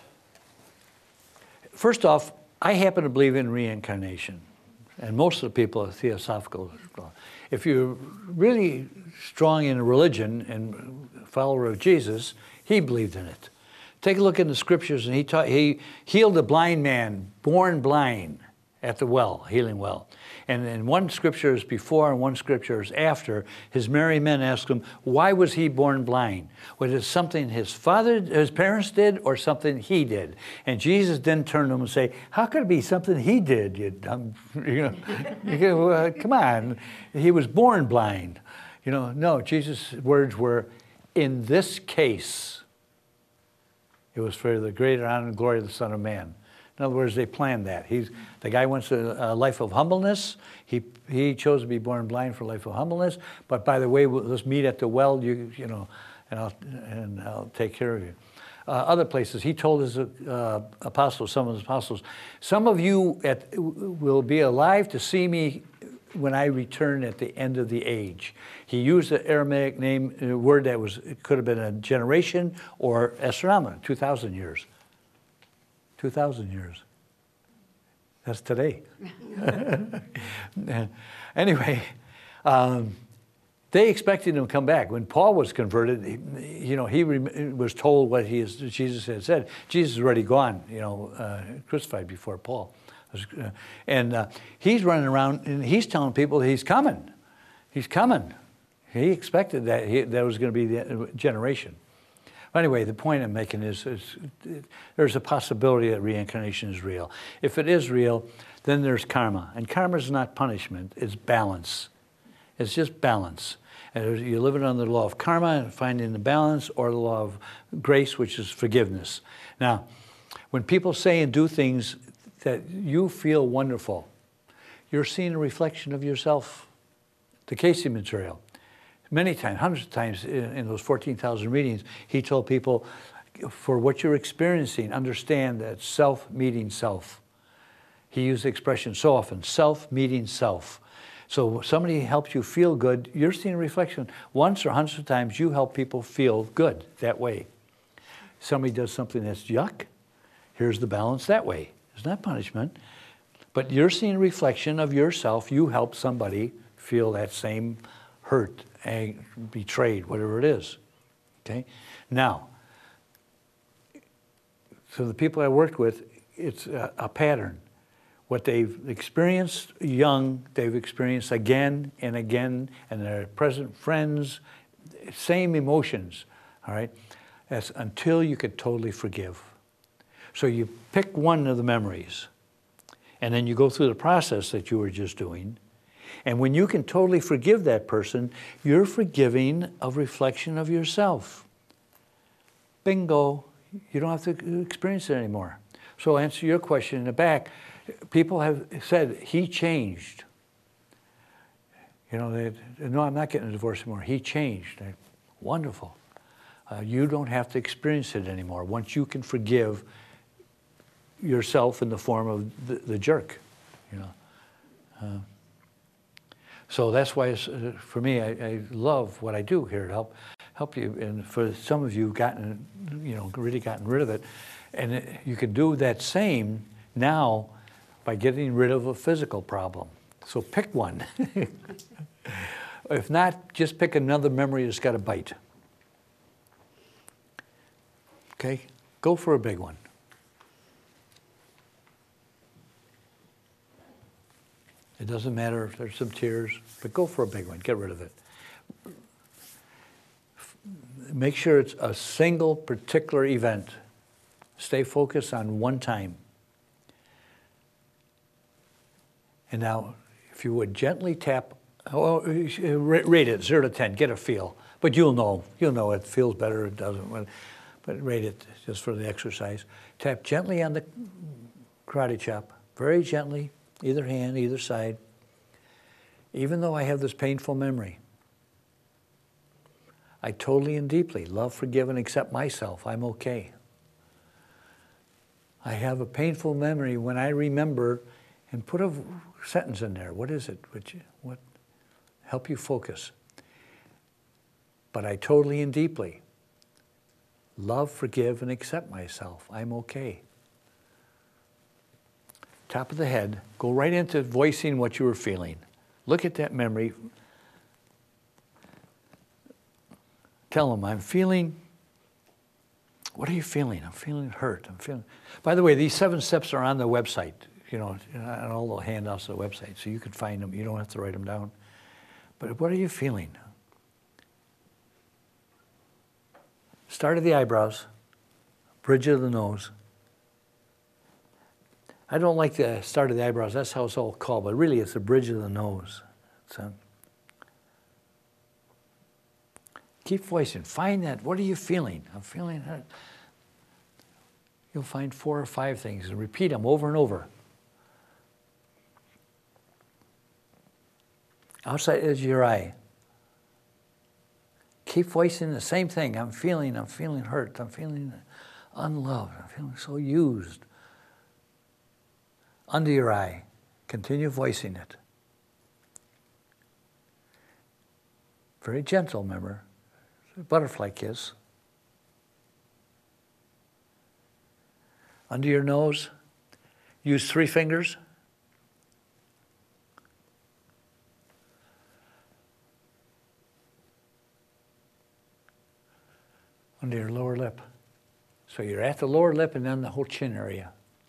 First off, I happen to believe in reincarnation, and most of the people are theosophical. If you're really strong in religion and follower of Jesus, he believed in it. Take a look in the scriptures, and he healed a blind man, born blind, at the well, healing well. And in one scripture is before and one scripture is after, his merry men asked him, why was he born blind? Was it something his parents did, or something he did? And Jesus then turned to him and say, how could it be something he did? Come on, he was born blind. No, Jesus' words were, in this case, it was for the greater honor and glory of the Son of Man. In other words, they planned that. The guy wants a life of humbleness. He chose to be born blind for a life of humbleness. But by the way, let's meet at the well, and I'll take care of you. Other places, he told his apostles, some of his apostles, some of you will be alive to see me when I return at the end of the age. He used the Aramaic word that could have been a generation or astronomical, 2,000 years. 2,000 years. That's today. Anyway, they expected him to come back. When Paul was converted, he was told what Jesus had said. Jesus is already gone, crucified before Paul. And he's running around and he's telling people he's coming. He's coming. He expected that that was going to be the generation. Anyway, the point I'm making is there's a possibility that reincarnation is real. If it is real, then there's karma. And karma is not punishment, it's balance. It's just balance. And you're living under the law of karma and finding the balance, or the law of grace, which is forgiveness. Now, when people say and do things that you feel wonderful, you're seeing a reflection of yourself. The Casey material. Many times, hundreds of times in those 14,000 readings, he told people, for what you're experiencing, understand that self meeting self. He used the expression so often, self meeting self. So somebody helps you feel good, you're seeing a reflection. Once or hundreds of times, you help people feel good that way. Somebody does something that's yuck, here's the balance that way. It's not punishment, but you're seeing a reflection of yourself. You help somebody feel that same hurt, betrayed, whatever it is. Okay? Now, so the people I worked with, it's a pattern. What they've experienced young, they've experienced again and again, and their present friends, same emotions, all right? That's until you could totally forgive. So you pick one of the memories, and then you go through the process that you were just doing. And when you can totally forgive that person, you're forgiving a reflection of yourself. Bingo. You don't have to experience it anymore. So I'll answer your question in the back. People have said, he changed. No, I'm not getting a divorce anymore. He changed. Wonderful. You don't have to experience it anymore once you can forgive yourself in the form of the jerk. So that's why, for me, I love what I do here to help you. And for some of you, really gotten rid of it. And you can do that same now by getting rid of a physical problem. So pick one. If not, just pick another memory that's got a bite. Okay? Go for a big one. It doesn't matter if there's some tears, but go for a big one. Get rid of it. Make sure it's a single particular event. Stay focused on one time. And now, if you would gently tap, rate it 0 to 10, get a feel. But you'll know it feels better, it doesn't. But rate it just for the exercise. Tap gently on the karate chop, very gently, either hand, either side. Even though I have this painful memory, I totally and deeply love, forgive, and accept myself. I'm okay. I have a painful memory when I remember, and put a sentence in there. What is it? What help you focus? But I totally and deeply love, forgive, and accept myself. I'm okay. Top of the head, go right into voicing what you were feeling. Look at that memory. Tell them, I'm feeling, what are you feeling? I'm feeling hurt. By the way, these 7 steps are on the website, on all the handouts on the website, so you can find them. You don't have to write them down. But what are you feeling? Start of the eyebrows, bridge of the nose. I don't like the start of the eyebrows. That's how it's all called, but really it's the bridge of the nose. Keep voicing. Find that. What are you feeling? I'm feeling hurt. You'll find 4 or 5 things and repeat them over and over. Outside edge of your eye. Keep voicing the same thing. I'm feeling hurt. I'm feeling unloved. I'm feeling so used. Under your eye. Continue voicing it. Very gentle, remember. Butterfly kiss. Under your nose, use 3 fingers. Under your lower lip. So you're at the lower lip and then the whole chin area.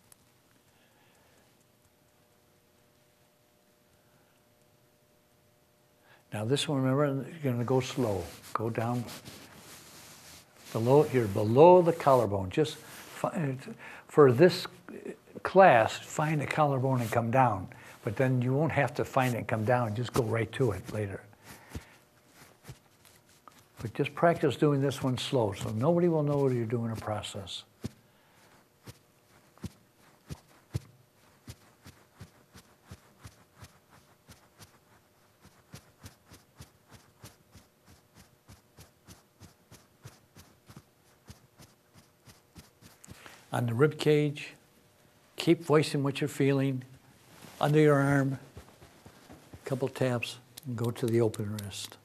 Now this one, remember, you're going to go slow. Go down below. You're below the collarbone. Just for this class, find the collarbone and come down. But then you won't have to find it and come down. Just go right to it later. But just practice doing this one slow, so nobody will know you're doing a process. On the rib cage, keep voicing what you're feeling. Under your arm, a couple taps, and go to the open wrist.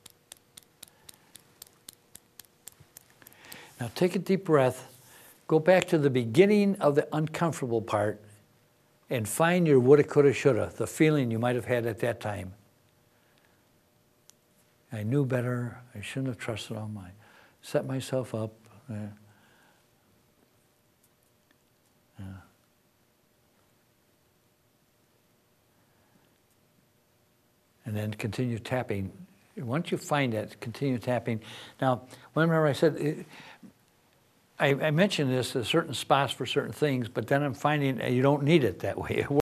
Now take a deep breath. Go back to the beginning of the uncomfortable part and find your woulda, coulda, shoulda, the feeling you might have had at that time. I knew better. I shouldn't have trusted on my, set myself up. And then continue tapping. Once you find it, continue tapping. Now, remember I said, I mentioned this, certain spots for certain things, but then I'm finding you don't need it that way.